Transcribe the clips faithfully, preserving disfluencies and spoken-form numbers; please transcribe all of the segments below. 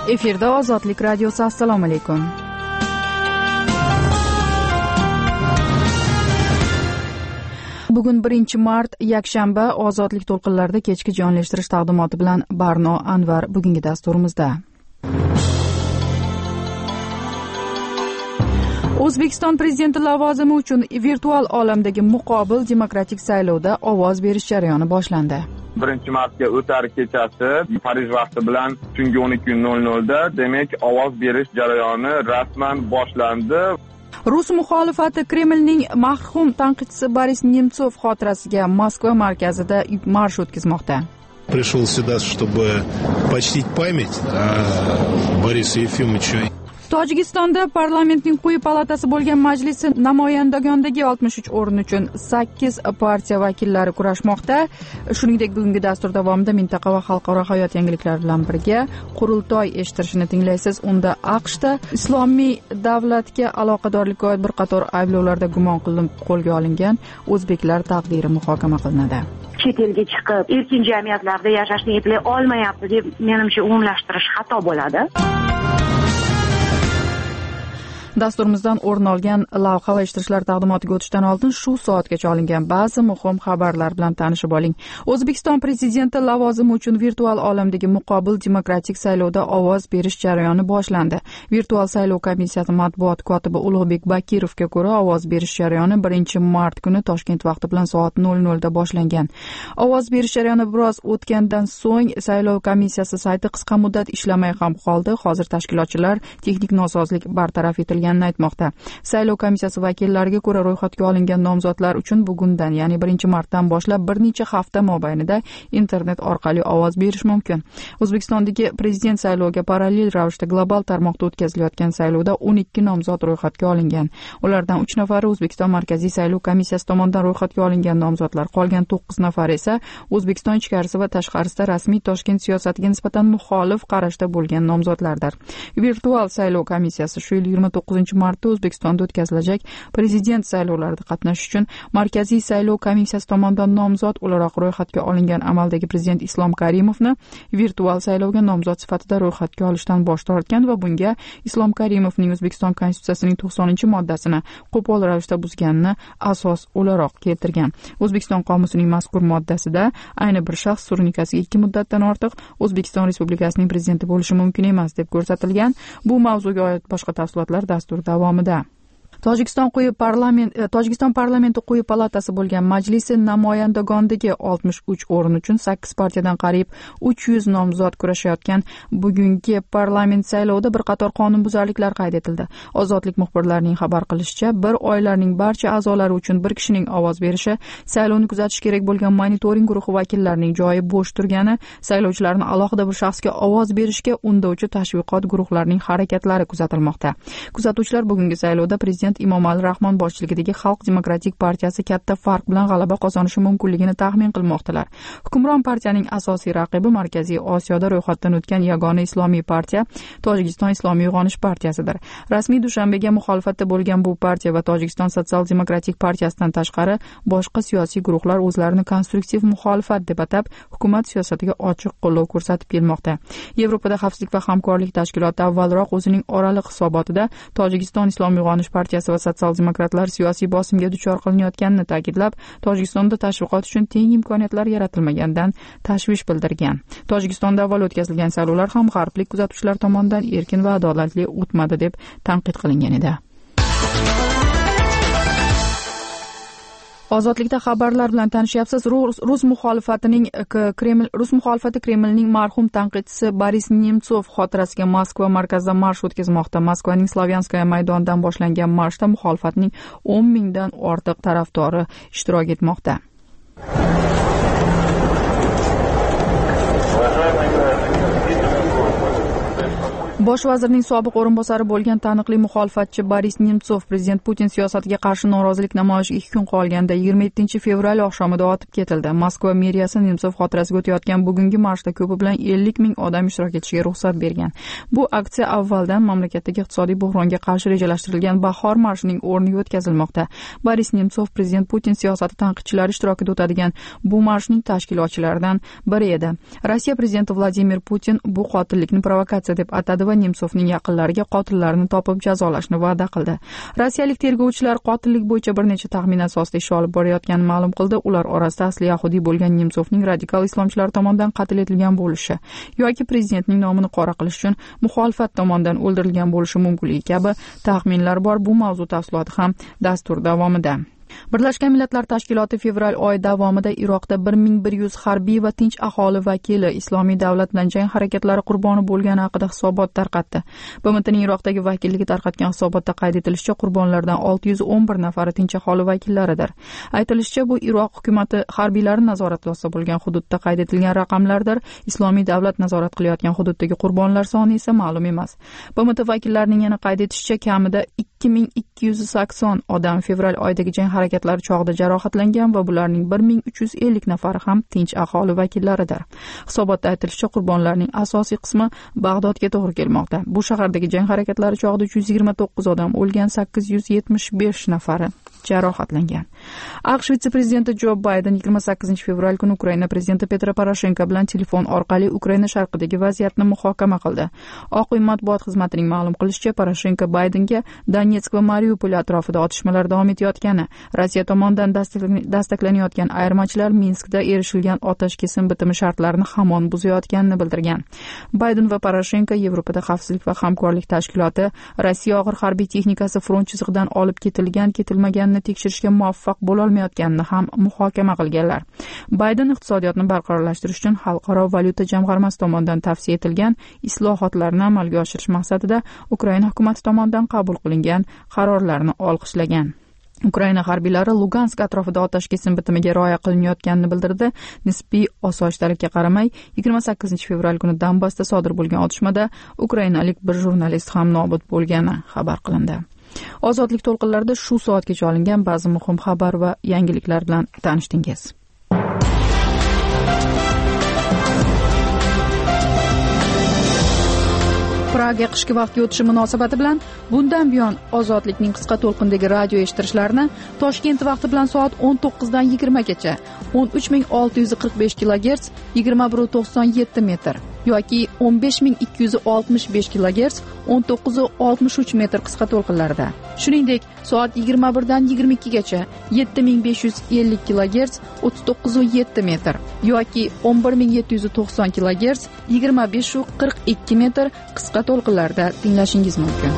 Efirda Ozodlik radiosi. Assalomu alaykum. Bugun birinchi mart, yakshanba. Ozodlik to'lqinlarida kechki jonlashtirish taqdimoti bilan Barno Anvar bugungi dasturimizda. O'zbekiston prezidenti lavozimi uchun virtual olamdagi muqobil demokratik saylovda ovoz berish jarayoni boshlandi. birinchi martga o'tar kechasi Parij vaqti bilan tungi o'n ikki nol nolda demak ovoz berish jarayoni rasman boshlandi. Rus muxolifati Kremlning marhum tanqidchisi Boris Nemtsov xotirasiga Moskva markazida marsh o'tkazmoqda. Пришел сюда, чтобы почтить память о Борисе Ефимовиче. Tojikistonda parlamentning quyi palatasi bo'lgan majlisi namoyandagondagi oltmish uch o'rin uchun sakkiz partiya vakillari kurashmoqda. Shuningdek, bugungi dastur davomida mintaqa va xalqaro hayot yangiliklari bilan birga qurultoy eshittirishini tinglaysiz. Unda AQShda islomiy davlatga aloqadorlikka oid bir qator ayblovlarda gumon qilinib qo'lga olingan o'zbeklar taqdiri muhokama qilinadi. Chet elga chiqib erkin jamiyatlarda yashashni eplay olmayapti deb menimcha umumlashtirish xato bo'ladi. Dasturimizdan o'rin olgan lavha va eshittirishlar taqdimotiga o'tishdan oldin shu soatgacha olingan ba'zi muhim xabarlar bilan tanishib oling. O'zbekiston prezidenti lavozimi uchun virtual olamdagi muqobil demokratik saylovda ovoz berish jarayoni boshlandi. Virtual saylov komissiyasi matbuot kotibi Ulug'bek Bakirovga ko'ra, ovoz berish jarayoni birinchi mart kuni Toshkent vaqti bilan soat nol nol da boshlangan. Ovoz berish jarayoni biroz o'tgandan so'ng saylov komissiyasi sayti qisqa muddat ishlamay ham qoldi. Hozir tashkilotchilar texnik nosozlik bartaraf etilgan aytmoqda. Saylov komissiyasi vakillariga ko'ra, ro'yxatga olingan nomzodlar uchun bugundan, ya'ni birinchi martdan boshlab bir necha hafta mobaynida internet orqali ovoz berish mumkin. O'zbekistondagi prezident sayloviga parallel ravishda global tarmoqda o'tkazilayotgan saylovda o'n ikki nomzod ro'yxatga olingan. Ulardan uch nafari O'zbekiston Markaziy saylov komissiyasi tomonidan ro'yxatga olingan nomzodlar, qolgan to'qqiz nafari esa O'zbekiston ichkarisi va tashqarisida rasmiy Toshkent siyosatiga nisbatan muxolif qarashda bo'lgan nomzodlardir. Virtual saylov komissiyasi shu yil yigirma to'qqizinchi martda O'zbekistonda o'tkazilajak prezident saylovlarida qatnashish uchun Markaziy saylov komissiyasi tomonidan nomzod o'laroq ro'yxatga olingan amaldagi prezident Islom Karimovni virtual saylovga nomzod sifatida ro'yxatga olishdan bosh tortgan va bunga Islom Karimovning O'zbekiston konstitutsiyasining to'qsoninchi moddasini qo'pol ravishda buzganini asos o'laroq keltirgan. O'zbekiston qomusining mazkur moddasida ayni bir shaxs surunikasiga ikki muddatdan ortiq O'zbekiston Respublikasining prezidenti bo'lishi mumkin emas deb ko'rsatilgan. Bu mavzuga oid boshqa tafsilotlar dastur davomida. Tojikiston quyi parlament Tojikiston parlamenti quyi palatasi bo'lgan majlisi namoyandagondagi oltmish uch o'rin uchun sakkiz partiyadan qariyb uch yuz nomzod kurashayotgan bugungi parlament saylovida bir qator qonunbuzarliklar qayd etildi. Ozodlik muxbirlarining xabar qilishicha, bir oilaning barcha a'zolari uchun bir kishining ovoz berishi, saylovni kuzatish kerak bo'lgan monitoring guruhi vakillarining joyi bo'sh turgani, saylovchilarni alohida bir shaxsga ovoz berishga undovchi tashviqot guruhlarining harakatlari kuzatilmoqda. Kuzatuvchilar bugungi saylovda prezident Emomali Rahmon boshchiligidagi Xalq demokratik partiyasi katta farq bilan g'alaba qozonishi mumkinligini taxmin qilmoqdalar. Hukmron partiyaning asosiy raqibi Markaziy Osiyoda ro'yxatdan o'tgan yagona islomiy partiya Tojikiston Islomiy uyg'onish partiyasidir. Rasmiy Dushanbega muxolifatda bo'lgan bu partiya va Tojikiston sotsial-demokratik partiyasidan tashqari boshqa siyosiy guruhlar o'zlarini konstruktiv muxolifat deb atab hukumat siyosatiga ochiq qo'llov ko'rsatib kelmoqda. Yevropada xavfsizlik va hamkorlik tashkiloti avvalroq o'zining oraliq hisobotida Tojikiston Islomiy uyg'onish partiyasi va sotsial-demokratlar siyosiy bosimga duchor qilinayotganini ta'kidlab, Tojikistonda tashviqot uchun teng imkoniyatlar yaratilmaganidan tashvish bildirgan. Tojikistonda avval o'tkazilgan saylovlar ham g'arblik kuzatuvchilar tomonidan erkin va adolatli o'tmadi deb tanqid qilingan edi. Ozodlikda xabarlar bilan tanishyapsiz. Rus, Rus muxolifatining Kreml Rus muxolifati Kremlning marhum tanqidchisi Boris Nemtsov xotirasiga Moskva markazida marsh o'tkazmoqda. Moskvaning Slavyanskaya maydonidan boshlangan marshda muxolifatning o'n mingdan ortiq tarafdori ishtirok etmoqda. Bosh vazirning sobiq o'rinbosari bo'lgan taniqli muxolifatchi Boris Nemtsov prezident Putin siyosatiga qarshi norozilik namoyishiga ikki kun qolganda yigirma yettinchi fevral oqshomida otib ketildi. Moskva meriyasi Nemtsov xotirasiga o'tayotgan bugungi marshda ko'pi bilan ellik ming odam ishtirok etishiga ruxsat bergan. Bu aksiya avvaldan mamlakatdagi iqtisodiy buhronga qarshi rejalashtirilgan bahor marshining o'rniga o'tkazilmoqda. Boris Nemtsov prezident Putin siyosati tanqidchilari ishtirokida o'tadigan bu marshning tashkilotchilaridan biri edi. Rossiya prezidenti Vladimir Putin bu qotillikni provokatsiya deb atadi va Nemtsovning yaqinlariga qotillarni topib jazolashni va'da qildi. Rossiyalik tergovchilar qotillik bo'yicha bir necha taxmin asosida ish olib borayotganini ma'lum qildi. Ular orasida asli yahudiy bo'lgan Nemtsovning radikal islomchilar tomonidan qatl etilgan bo'lishi yoki prezidentning nomini qora qilish uchun muxolifat tomonidan o'ldirilgan bo'lishi mumkinligi kabi taxminlar bor. Bu mavzu tafsiloti ham dastur davomida. Birlashgan Millatlar Tashkiloti fevral oyi davomida Iroqda bir ming bir yuz harbiy va tinch aholi vakili Islomiy davlat bilan jang harakatlari qurboni bo'lgani haqida hisobot tarqatdi. B M Tning Iroqdagi vakilligi tarqatgan hisobotda qayd etilishicha, qurbonlardan olti yuz o'n bir nafari tinch aholi vakillaridir. Aytilishicha, bu Iroq hukumatı harbiylari nazorat ostida bo'lgan hududda qayd etilgan raqamlardir. Islomiy davlat nazorat qilayotgan hududdagi qurbonlar soni esa ma'lum emas. B M T vakillarining yana qayd etishicha, kamida ikki ming ikki yuz sakson odam fevral oyidagi jang harakatlari chog'ida jarohatlangan va bularning bir ming uch yuz ellik nafari ham tinch aholi vakillaridir. Hisobotda aytilishicha, qurbonlarning asosiy qismi Bag'dodga to'g'ri kelmoqda. Bu shahardagi jang harakatlari chog'ida uch yuz yigirma to'qqiz odam o'lgan, sakkiz yuz yetmish besh nafari jarohatlangan. AQSh vitse-prezidenti Jo Bayden yigirma sakkizinchi fevral kuni Ukraina prezidenti Petro Poroshenko bilan telefon orqali Ukraina sharqidagi vaziyatni muhokama qildi. Oq uy matbuot xizmatining ma'lum qilishicha, Poroshenko Baydenga Donetsk va Mariupol atrofida otishmalar davom etayotgani, Rossiya tomonidan dastaklanayotgan ayirmachilar Minskda erishilgan otash kesim bitimi shartlarini hamon buzayotganini bildirgan. Bayden va Poroshenko Yevropada xavfsizlik va hamkorlik tashkiloti Rossiya og'ir harbiy texnikasi front chizig'idan olib ketilgan, ketilmagan tekshirishga muvaffaq bo'la olmayotganini ham muhokama qilganlar. Bayden iqtisodiyotni barqarorlashtirish uchun Xalqaro valyuta jamg'armasi tomonidan tavsiya etilgan islohotlarni amalga oshirish maqsadida Ukraina hukumati tomonidan qabul qilingan qarorlarni olqishlagan. Ukraina harbiylari Lugansk atrofida otash kesim bitimiga rioya qilinayotganini bildirdi. Nisbiy osoyishtalikka qaramay, yigirma sakkizinchi fevral kuni Donbassda sodir bo'lgan otishmada ukrainalik bir jurnalist ham nobud bo'lgani xabar qilindi. Ozodlik to'lqinlarida shu soatgacha olingan ba'zi muhim xabar va yangiliklar bilan tanishdingiz. Praga qishki vaqtga o'tishi munosabati bilan bundan buyon Ozodlikning qisqa to'lqindagi radio eshittirishlarini Toshkent vaqti bilan soat o'n to'qqizdan yigirmagacha o'n uch ming olti yuz qirq besh kilogerts yigirma bir nuqta to'qson yetti metr yoki o'n besh ming ikki yuz oltmish besh kilogerts o'n to'qqiz nuqta oltmish uch metr qisqa to'lqinlarda. Shuningdek, soat yigirma birdan yigirma ikkigacha yetti ming besh yuz ellik kilogerts o'ttiz to'qqiz nuqta yetti metr yoki o'n bir ming yetti yuz to'qson kilogerts yigirma besh nuqta qirq ikki metr qisqa to'lqinlarda tinglashingiz mumkin.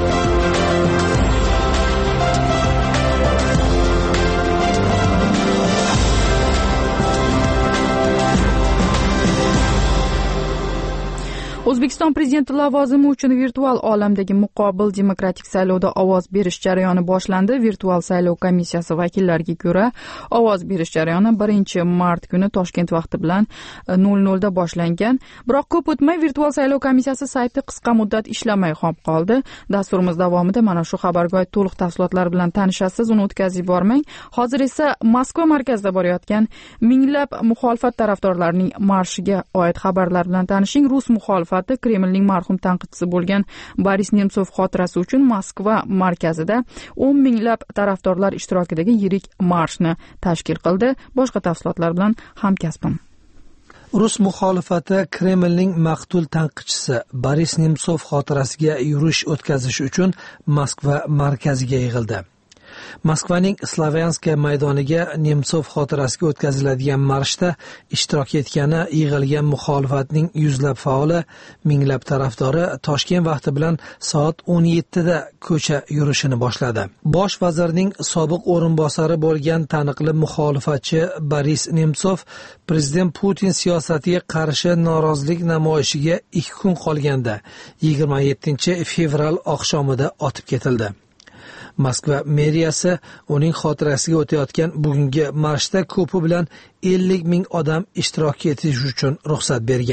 O'zbekiston prezidenti lavozimi uchun virtual olamdagi muqobil demokratik saylovda ovoz berish jarayoni boshlandi. Virtual saylov komissiyasi vakillariga ko'ra, ovoz berish jarayoni birinchi mart kuni Toshkent vaqti bilan nol nol da boshlangan. Biroq ko'p o'tmay virtual saylov komissiyasi sayti qisqa muddat ishlamay qolib qoldi. Dasturimiz davomida mana shu xabarga oid to'liq tafsilotlar bilan tanishasiz. Uni o'tkazib yubormang. Hozir esa Moskva markazida borayotgan minglab muxolifat tarafdorlarining marshiga oid xabarlar bilan tanishing. Rus muxolifat Kremlning marhum tanqidchisi bo'lgan Boris Nemtsov xotirasi uchun Moskva markazida o'n minglab tarafdorlar ishtirokidagi yirik marshni tashkil qildi. Boshqa tafsilotlar bilan hamkasbim. Rus muxolifati Kremlning maqtul tanqidchisi Boris Nemtsov xotirasiga yurish o'tkazish uchun Moskva markaziga yig'ildi. Moskvaning Slavyanskiy maydoniga Nemtsov xotirasiga o'tkaziladigan marshda ishtirok etgani yig'ilgan muxolifatning yuzlab faoli, minglab tarafdori Toshkent vaqti bilan soat o'n yettida ko'cha yurishini boshladi. Bosh vazirning sobiq o'rinbosari bo'lgan taniqli muxolifatchi Boris Nemtsov prezident Putin siyosatiga qarshi norozilik namoyishiga ikki kun qolganda yigirma yettinchi fevral oqshomida otib ketildi. Moskva meriyasi uning xotirasiga o'tayotgan bugungi marshda ko'pi bilan ellik ming odam ishtirok etish uchun ruxsat bergan.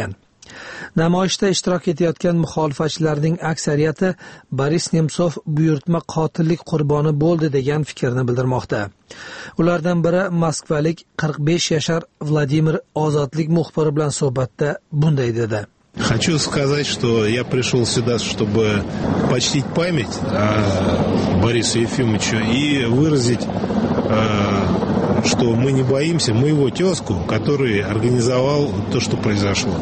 Namoyishda ishtirok etayotgan muxolifatchilarning aksariyati Boris Nemsov buyurtma qotillik qurboni bo'ldi degan fikrni bildirmoqda. Ulardan biri moskvalik qirq besh yashar Vladimir Ozodlik muxbiri bilan suhbatda bunday dedi. Хочу сказать, что я пришел сюда, чтобы почтить память Бориса Ефимовича и выразить, что мы не боимся, мы его тезку, который организовал то, что произошло.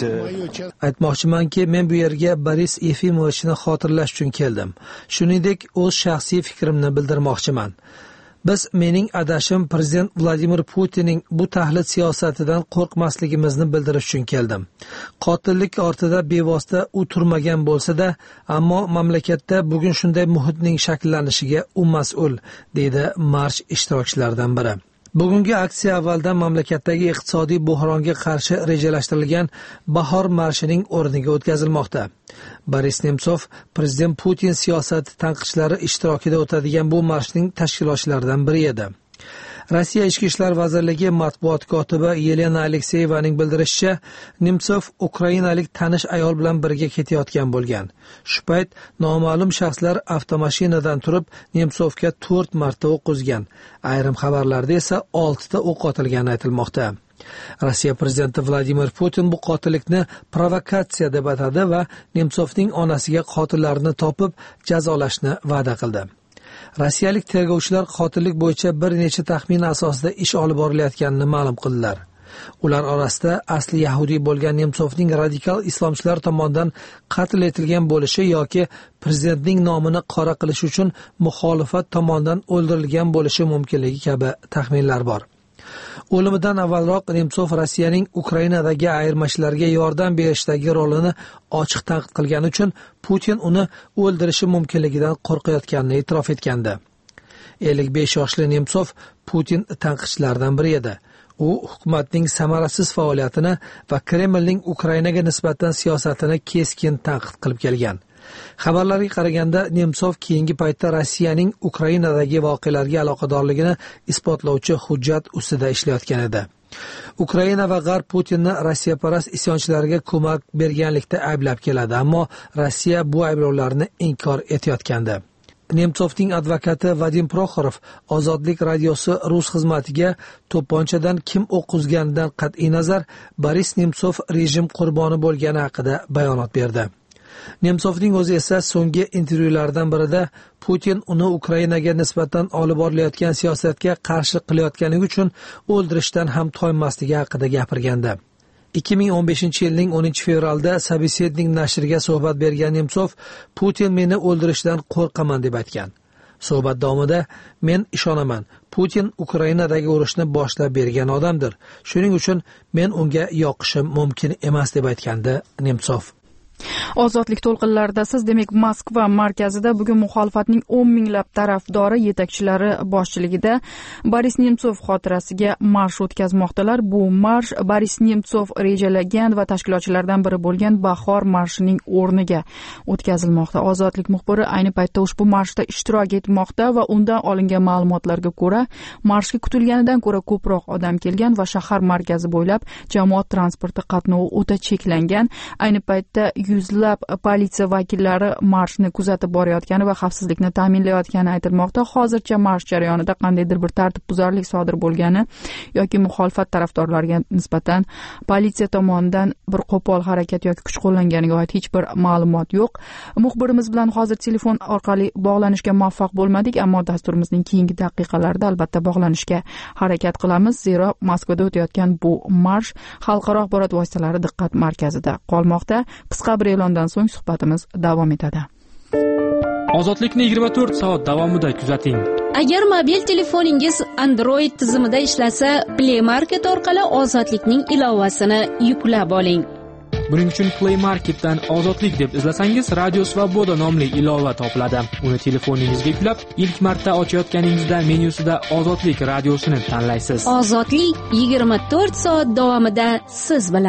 Aytmoqchimanki, men bu yerga Boris Yefimovichni xotirlash uchun keldim. Shuningdek, o'z shaxsiy fikrimni bildirmoqchiman. Biz mening adashim prezident Vladimir Putinning bu tahlil siyosatidan qo'rqmasligimizni bildirish uchun keldim. Qotillik ortida bevosita u turmagan bo'lsa-da, ammo mamlakatda bugun shunday muhitning shakllanishiga u mas'ul, dedi marsh ishtirokchilaridan biri. Bugungi aksiya avvaldan mamlakatdagi iqtisodiy buhronga qarshi rejalashtirilgan bahor marshining o'rniga o'tkazilmoqda. Boris Nemsov prezident Putin siyosati tanqidchilari ishtirokida o'tadigan bu marshning tashkilotchilaridan biri edi. Rossiya Ichki ishlar vazirligi matbuot kotibi Yelena Alekseyevaning bildirishicha, Nemsov ukrainalik tanish ayol bilan birga ketayotgan bo'lgan. Shu payt noma'lum shaxslar avtomashinadan turib Nemsovga to'rt marta o'q uzgan. Ayrim xabarlarda esa olti ta o'q otilgani aytilmoqda. Rossiya prezidenti Vladimir Putin bu qotillikni provokatsiya deb atadi va Nemsovning onasiga qotillarni topib jazolashni va'da qildi. Rossiyalik tergovchilar qotillik bo'yicha bir necha taxmin asosida ish olib borilayotganini ma'lum qildilar. Ular orasida asli yahudiy bo'lgan Nemsovning radikal islomchilar tomonidan qatl etilgan bo'lishi yoki prezidentning nomini qora qilish uchun muxolifat tomonidan o'ldirilgan bo'lishi mumkinligi kabi taxminlar bor. O'limidan avvalroq Nemsov Rossiyaning Ukrainadagi ayirmachilarga yordam berishdagi rolini ochiq tanqid qilgani uchun Putin uni o'ldirishi mumkinligidan qo'rqayotganini e'tirof etgandi. ellik besh yoshli Nemsov Putin tanqidchilaridan biri edi. U hukumatning samarasiz faoliyatini va Kremlning Ukrainaga nisbatan siyosatini keskin tanqid qilib kelgan. Xabarlarga qaraganda, Nemsov keyingi paytda Rossiyaning Ukrainadagi voqealarga aloqadorligini isbotlovchi hujjat ustida ishlayotgan edi. Ukraina va G'arb Putinni Rossiyaparast isyonchilarga ko'mak berganlikda ayblab keladi, ammo Rossiya bu ayblovlarni inkor etayotgandi. Nemsovning advokati Vadim Prokhorov Ozodlik radiosi rus xizmatiga to'pponchadan kim o'q uzganidan qat'iy nazar Boris Nemsov rejim qurboni bo'lgani haqida bayonot berdi. Nemsovning o'zi esa so'nggi intervyulardan birida Putin uni Ukrainaga nisbatan olib borilayotgan siyosatga qarshi qilayotganligi uchun o'ldirishdan ham toymasligi haqida gapirgandi. ikki ming o'n beshinchi yilning o'ninchi fevralda Sabesednik nashriga suhbat bergan Nemsov, Putin meni o'ldirishdan qo'rqaman deb aytgan. Suhbat davomida men ishonaman, Putin Ukrainadagi urushni boshlab bergan odamdir. Shuning uchun men unga yoqishim mumkin emas deb aytgandi Nemsov. Ozodlik to'lqinlarida siz, demak, Moskva markazida bugun muxolifatning o'n minglab tarafdori yetakchilari boshchiligida Boris Nemsov xotirasiga marsh o'tkazmoqdalar. Bu marsh Boris Nemsov rejalagan va tashkilotchilardan biri bo'lgan bahor marshining o'rniga o'tkazilmoqda. Ozodlik muxbiri ayni paytda ushbu marshda ishtirok etmoqda va undan olingan ma'lumotlarga ko'ra, marshga kutilganidan ko'ra ko'proq odam kelgan va shahar markazi bo'ylab jamoat transporti qatnovi o'ta cheklangan. Ayni paytda yuzlab politsiya vakillari marshni kuzatib borayotgani va xavfsizlikni ta'minlayotgani aytilmoqda. Hozircha marsh jarayonida qandaydir bir tartibbuzarlik sodir bo'lgani yoki muxolifat tarafdorlariga nisbatan politsiya tomonidan bir qo'pol harakat yoki kuch qo'llanganiga oid hech bir ma'lumot yo'q. Muxbirimiz bilan hozir telefon orqali bog'lanishga muvaffaq bo'lmadik, ammo dasturimizning keyingi daqiqalarida albatta bog'lanishga harakat qilamiz, zero Moskvada o'tayotgan bu marsh xalqaro axborot vositalari diqqat markazida qolmoqda. Qisqa bir e'londan so'ng suhbatimiz davom etadi. Ozodlikni yigirma to'rt soat davomida kuzating. Agar mobil telefoningiz Android tizimida ishlasa, Play Market orqali Ozodlikning ilovasini yuklab oling. Buning uchun Play Marketdan Ozodlik deb izlasangiz, Radio Svoboda nomli ilova topiladi. Uni telefoningizga yuklab, ilk marta ochayotganingizda menyusida Ozodlik radiosini tanlaysiz. Ozodlik yigirma to'rt soat davomida siz bilan.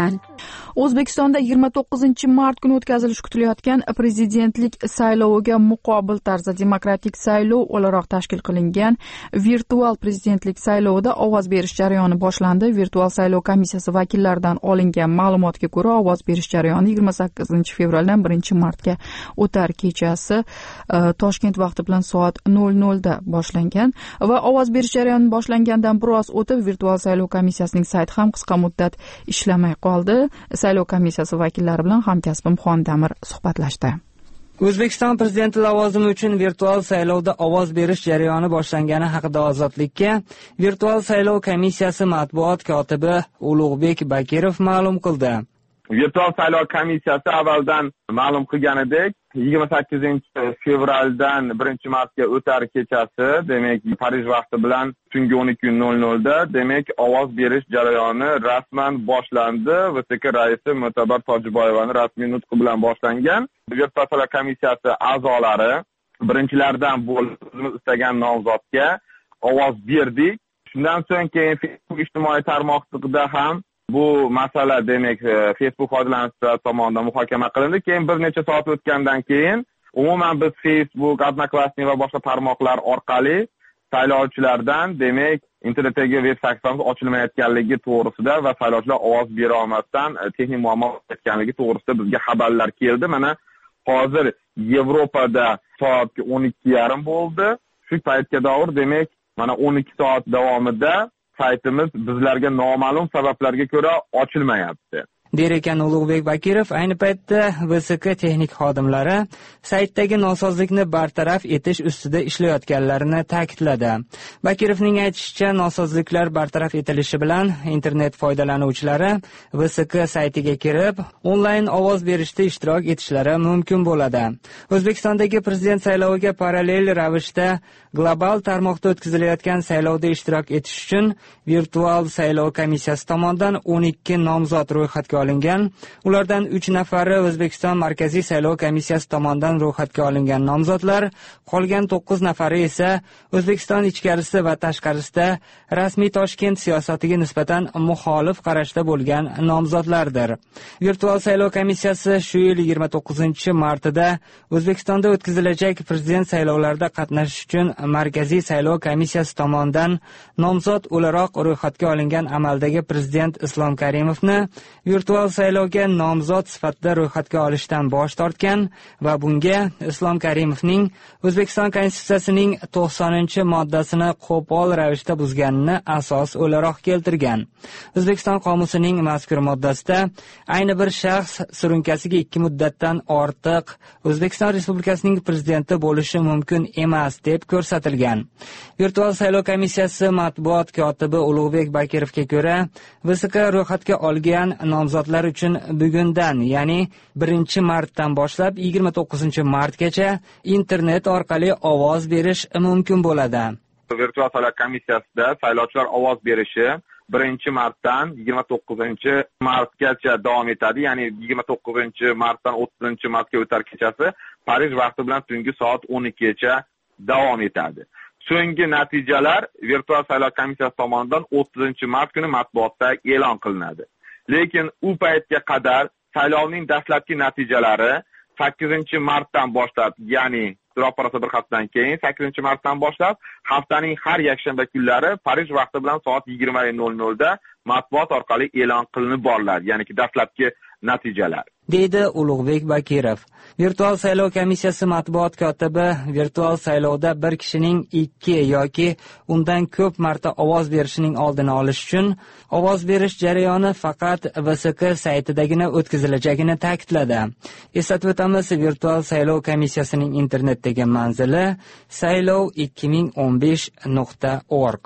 O'zbekistonda yigirma to'qqizinchi mart kuni o'tkazilishi kutilayotgan prezidentlik sayloviga muqobil tarzda demokratik saylov o'laroq tashkil qilingan virtual prezidentlik saylovida ovoz berish jarayoni boshlandi. Virtual saylov komissiyasi vakillaridan olingan ma'lumotga ko'ra, ovoz berish jarayoni yigirma sakkizinchi fevraldan birinchi martga o'tar kechasi Toshkent vaqti bilan soat nol nolda boshlangan va ovoz berish jarayoni boshlangandan biroz o'tib virtual saylov komissiyasining sayti ham qisqa muddat ishlamay qoldi. Saylov komissiyasi vakillari bilan hamkasbim Xondamir suhbatlashdi. O'zbekiston prezidenti lavozimi uchun virtual saylovda ovoz berish jarayoni boshlangani haqida Ozodlikka virtual saylov komissiyasi matbuot kotibi Ulug'bek Bakirov ma'lum qildi. Virtual saylov komissiyasi avvaldan ma'lum qilganidek, yigirma sakkizinchi fevraldan birinchi martga o'tar kechasi, demak Parij vaqti bilan tungi o'n ikki nol nolda demak ovoz berish jarayoni rasman boshlandi. V S K raisi Mo'tabar Tojiboyevaning rasmiy nutqi bilan boshlangan. Virtual saylov komissiyasi a'zolari birinchilardan bo'lib o'zimiz istagan nomzodga ovoz berdik. Shundan so'ng keyin Facebook ijtimoiy tarmoqda ham bu masala demak Facebook foydalanuvchilari tomonidan muhokama qilindi. Keyin bir necha soat o'tgandan keyin umuman biz Facebook, Odnoklassnik va boshqa tarmoqlar orqali saylovchilardan demak internetdagi veb saytimiz ochilmayotganligi to'g'risida va saylovchilar ovoz bera olmasdan texnik muammo etganligi to'g'risida bizga xabarlar keldi. Mana hozir Yevropada soat o'n ikki yarim bo'ldi. Shu paytga doir demak mana o'n ikki soat davomida saytimiz bizlarga noma'lum sabablarga ko'ra ochilmayapti. Der ekan Ulug'bek Bakirov. Ayni paytda V S K texnik xodimlari saytdagi nosozlikni bartaraf etish ustida ishlayotganlarini ta'kidladi. Bakirovning aytishicha, nosozliklar bartaraf etilishi bilan internet foydalanuvchilari V S K saytiga kirib, onlayn ovoz berishda ishtirok etishlari mumkin bo'ladi. O'zbekistondagi prezident sayloviga parallel ravishda global tarmoqda o'tkazilayotgan saylovda ishtirok etish uchun virtual saylov komissiyasi tomonidan o'n ikki nomzod ro'yxatga olingan. Ulardan uch nafari O'zbekiston Markaziy saylov komissiyasi tomonidan ro'yxatga olingan nomzodlar, qolgan to'qqiz nafari esa O'zbekiston ichkarisida va tashqarisida rasmiy Toshkent siyosatiga nisbatan muxolif qarashda bo'lgan nomzodlardir. Virtual saylov komissiyasi shu yil yigirma to'qqizinchi martida O'zbekistonda o'tkazilajak prezident saylovlarida qatnashish uchun Markaziy saylov komissiyasi tomonidan nomzod o'laroq ro'yxatga olingan amaldagi prezident Islom Karimovni virtual saylovga nomzod sifatida ro'yxatga olishdan bosh tortgan va bunga Islom Karimovning O'zbekiston Konstitutsiyasining to'qsoninchi moddasini qo'pol ravishda buzganini asos o'laroq keltirgan. O'zbekiston qomusining mazkur moddasida ayni bir shaxs surunkasiga ikki muddatdan ortiq O'zbekiston Respublikasining prezidenti bo'lishi mumkin emas deb ko'rsatilgan. Virtual saylov komissiyasi matbuot kotibi Ulug'bek Bakirovga ko'ra, V S K ro'yxatga olgan nomzodlar uchun bugundan, ya'ni birinchi martdan boshlab yigirma to'qqizinchi martgacha internet orqali ovoz berish mumkin bo'ladi. Virtual saylov komissiyasida saylovchilar ovoz berishi birinchi martdan yigirma to'qqizinchi martgacha davom etadi. Ya'ni yigirma to'qqizinchi martdan o'ttizinchi martga o'tar kechasi Parij vaqti bilan tungi soat o'n ikkigacha davom etadi. So'nggi natijalar virtual saylov komissiyasi tomonidan o'ttizinchi mart kuni matbuotda e'lon qilinadi. Lekin u paytga qadar saylovning dastlabki natijalari sakkizinchi martdan boshlab, ya'ni ro'parasi bir haftadan keyin sakkizinchi martdan boshlab haftaning har yakshanba kunlari Parij vaqti bilan soat yigirma nol nolda matbuot orqali e'lon qilinib boriladi. Ya'ni dastlabki natijalar, deydi Ulug'bek Bakirov. Virtual saylov komissiyasi matbuot kotibi virtual saylovda bir kishining ikki yoki undan ko'p marta ovoz berishining oldini olish uchun ovoz berish jarayoni faqat V S K saytidagina o'tkazilajagini ta'kidladi. Eslatib o'tamiz, virtual saylov komissiyasining internetdagi manzili saylov ikki ming o'n besh nuqta org.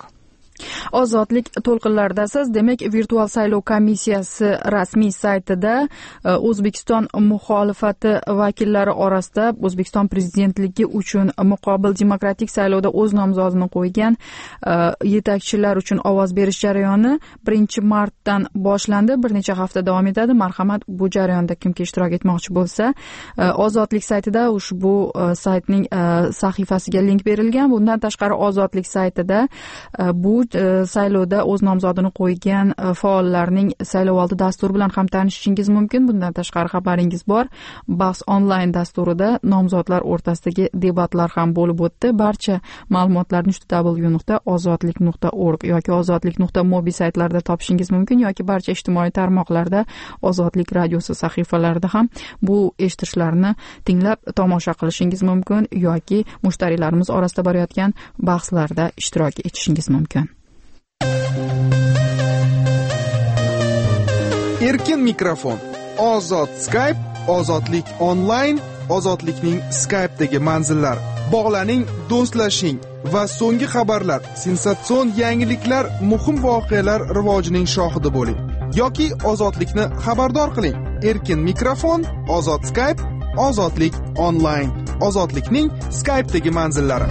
Ozodlik to'lqinlaridasiz. Demak, virtual saylov komissiyasi rasmiy saytida O'zbekiston muxolifati vakillari orasida O'zbekiston prezidentligi uchun muqobil demokratik saylovda o'z nomzodini qo'ygan yetakchilar uchun ovoz berish jarayoni birinchi martdan boshlandi, bir necha hafta davom etadi. Marhamat, bu jarayonda kimki ishtirok etmoqchi bo'lsa, Ozodlik saytida ushbu saytning sahifasiga link berilgan. Bundan tashqari Ozodlik saytida bu saylovda o'z nomzodini qo'ygan faollarning saylovoldi dasturi bilan ham tanishishingiz mumkin. Bundan tashqari xabaringiz bor. Bahs onlayn dasturida nomzodlar o'rtasidagi debatlar ham bo'lib o'tdi. Barcha ma'lumotlarni w w w nuqta ozodlik nuqta org yoki ozodlik nuqta mobi saytlarida topishingiz mumkin yoki barcha ijtimoiy tarmoqlarda Ozodlik radiosi sahifalarida ham bu eshitishlarni tinglab tomosha qilishingiz mumkin yoki mushtariylarimiz orasida borayotgan bahslarda ishtirok etishingiz mumkin. Erkin mikrofon, ozod Skype, ozodlik onlayn, ozodlikning Skype'dagi manzillari. Bog'laning, do'stlashing va so'nggi xabarlar, sensatsion yangiliklar, muhim voqealar rivojining shohidi bo'ling yoki ozodlikni xabardor qiling. Erkin mikrofon, ozod Skype, ozodlik onlayn, ozodlikning Skype'dagi manzillari.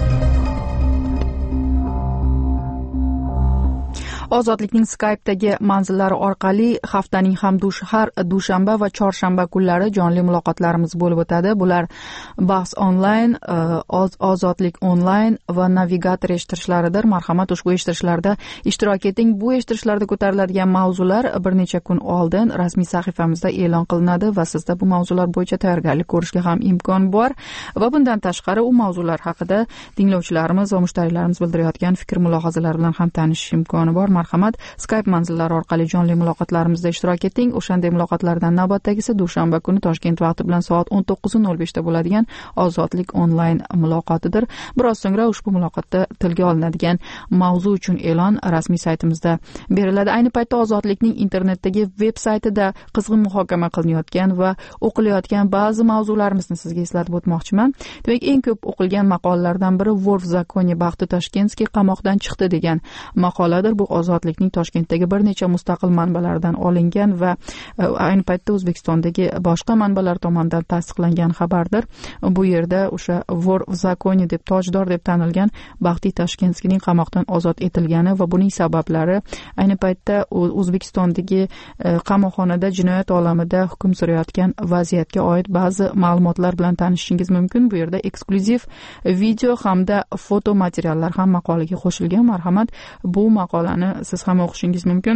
Ozodlikning Skype'dagi manzillari orqali haftaning ham dush har dushanba va chorshanba kunlari jonli muloqotlarimiz bo'lib o'tadi. Bular bahs onlayn, oz, ozodlik onlayn va navigator eshittirishlaridir. Marhamat, ushbu eshittirishlarda ishtirok eting. Bu eshittirishlarda ko'tariladigan mavzular bir necha kun oldin rasmiy sahifamizda e'lon qilinadi va sizda bu mavzular bo'yicha tayyorgarlik ko'rishga ham imkon bor. Va bundan tashqari u mavzular haqida tinglovchilarimiz va mushtariylarimiz bildirayotgan fikr mulohazalar bilan ham tanishish imkoni bor. Marhamat, Skype manzillari orqali jonli muloqotlarimizda ishtirok eting. O'shanday muloqotlardan navbatdagisi dushanba kuni Toshkent vaqti bilan soat o'n to'qqiz nol besh da bo'ladigan Ozodlik onlayn muloqotidir. Biroz so'ngra ushbu muloqotda tilga olinadigan mavzu uchun e'lon rasmiy saytimizda beriladi. Ayni paytda Ozodlikning internetdagi veb saytida qizg'in muhokama qilinayotgan va o'qilayotgan ba'zi mavzularimizni sizga eslatib o'tmoqchiman. Demak, eng ko'p o'qilgan maqolalardan biri Vor в законе Baxti Toshkentskiy qamoqdan chiqdi degan maqoladir. Bu Ozodlikning Toshkentdagi bir necha mustaqil manbalardan olingan va ayni paytda O'zbekistondagi boshqa manbalar tomonidan tasdiqlangan xabardir. Bu yerda o'sha Vor в законе deb tojdor deb tanilgan Baxti Toshkentskiyning qamoqdan ozod etilgani va buning sabablari, ayni paytda O'zbekistondagi qamoqxonada jinoyat olamida hukm surayotgan vaziyatga oid ba'zi ma'lumotlar bilan tanishishingiz mumkin. Bu yerda eksklyuziv video hamda foto materiallar ham maqolaga qo'shilgan. Marhamat, bu maqolani siz ham o'qishingiz mumkin.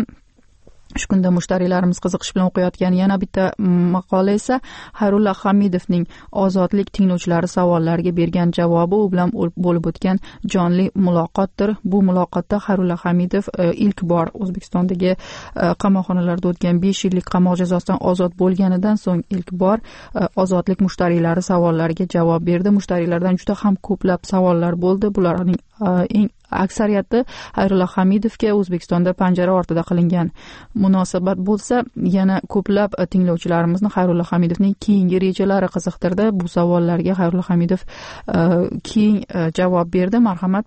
Shu kunda mushtariylarimiz qiziqish bilan o'qiyotgan yana bitta maqola esa Xayrulla Hamidovning Ozodlik tinglovchilari savollariga bergan javobi, u bilan bo'lib o'tgan jonli muloqotdir. Bu muloqotda Xayrulla Hamidov ilk bor O'zbekistondagi qamoqxonalarda o'tgan besh yillik qamoq jazosidan ozod bo'lganidan so'ng ilk bor Ozodlik mushtariylari savollariga javob berdi. Mushtariylardan juda ham ko'plab savollar bo'ldi. Bularning eng aksariyati Xayrulla Hamidovga O'zbekistonda panjara ortida qilingan munosabat bo'lsa, yana ko'plab tinglovchilarimizni Xayrulla Hamidovning keyingi rejalari qiziqtirdi. Bu savollarga Xayrulla Hamidov keyin javob berdi. Marhamat,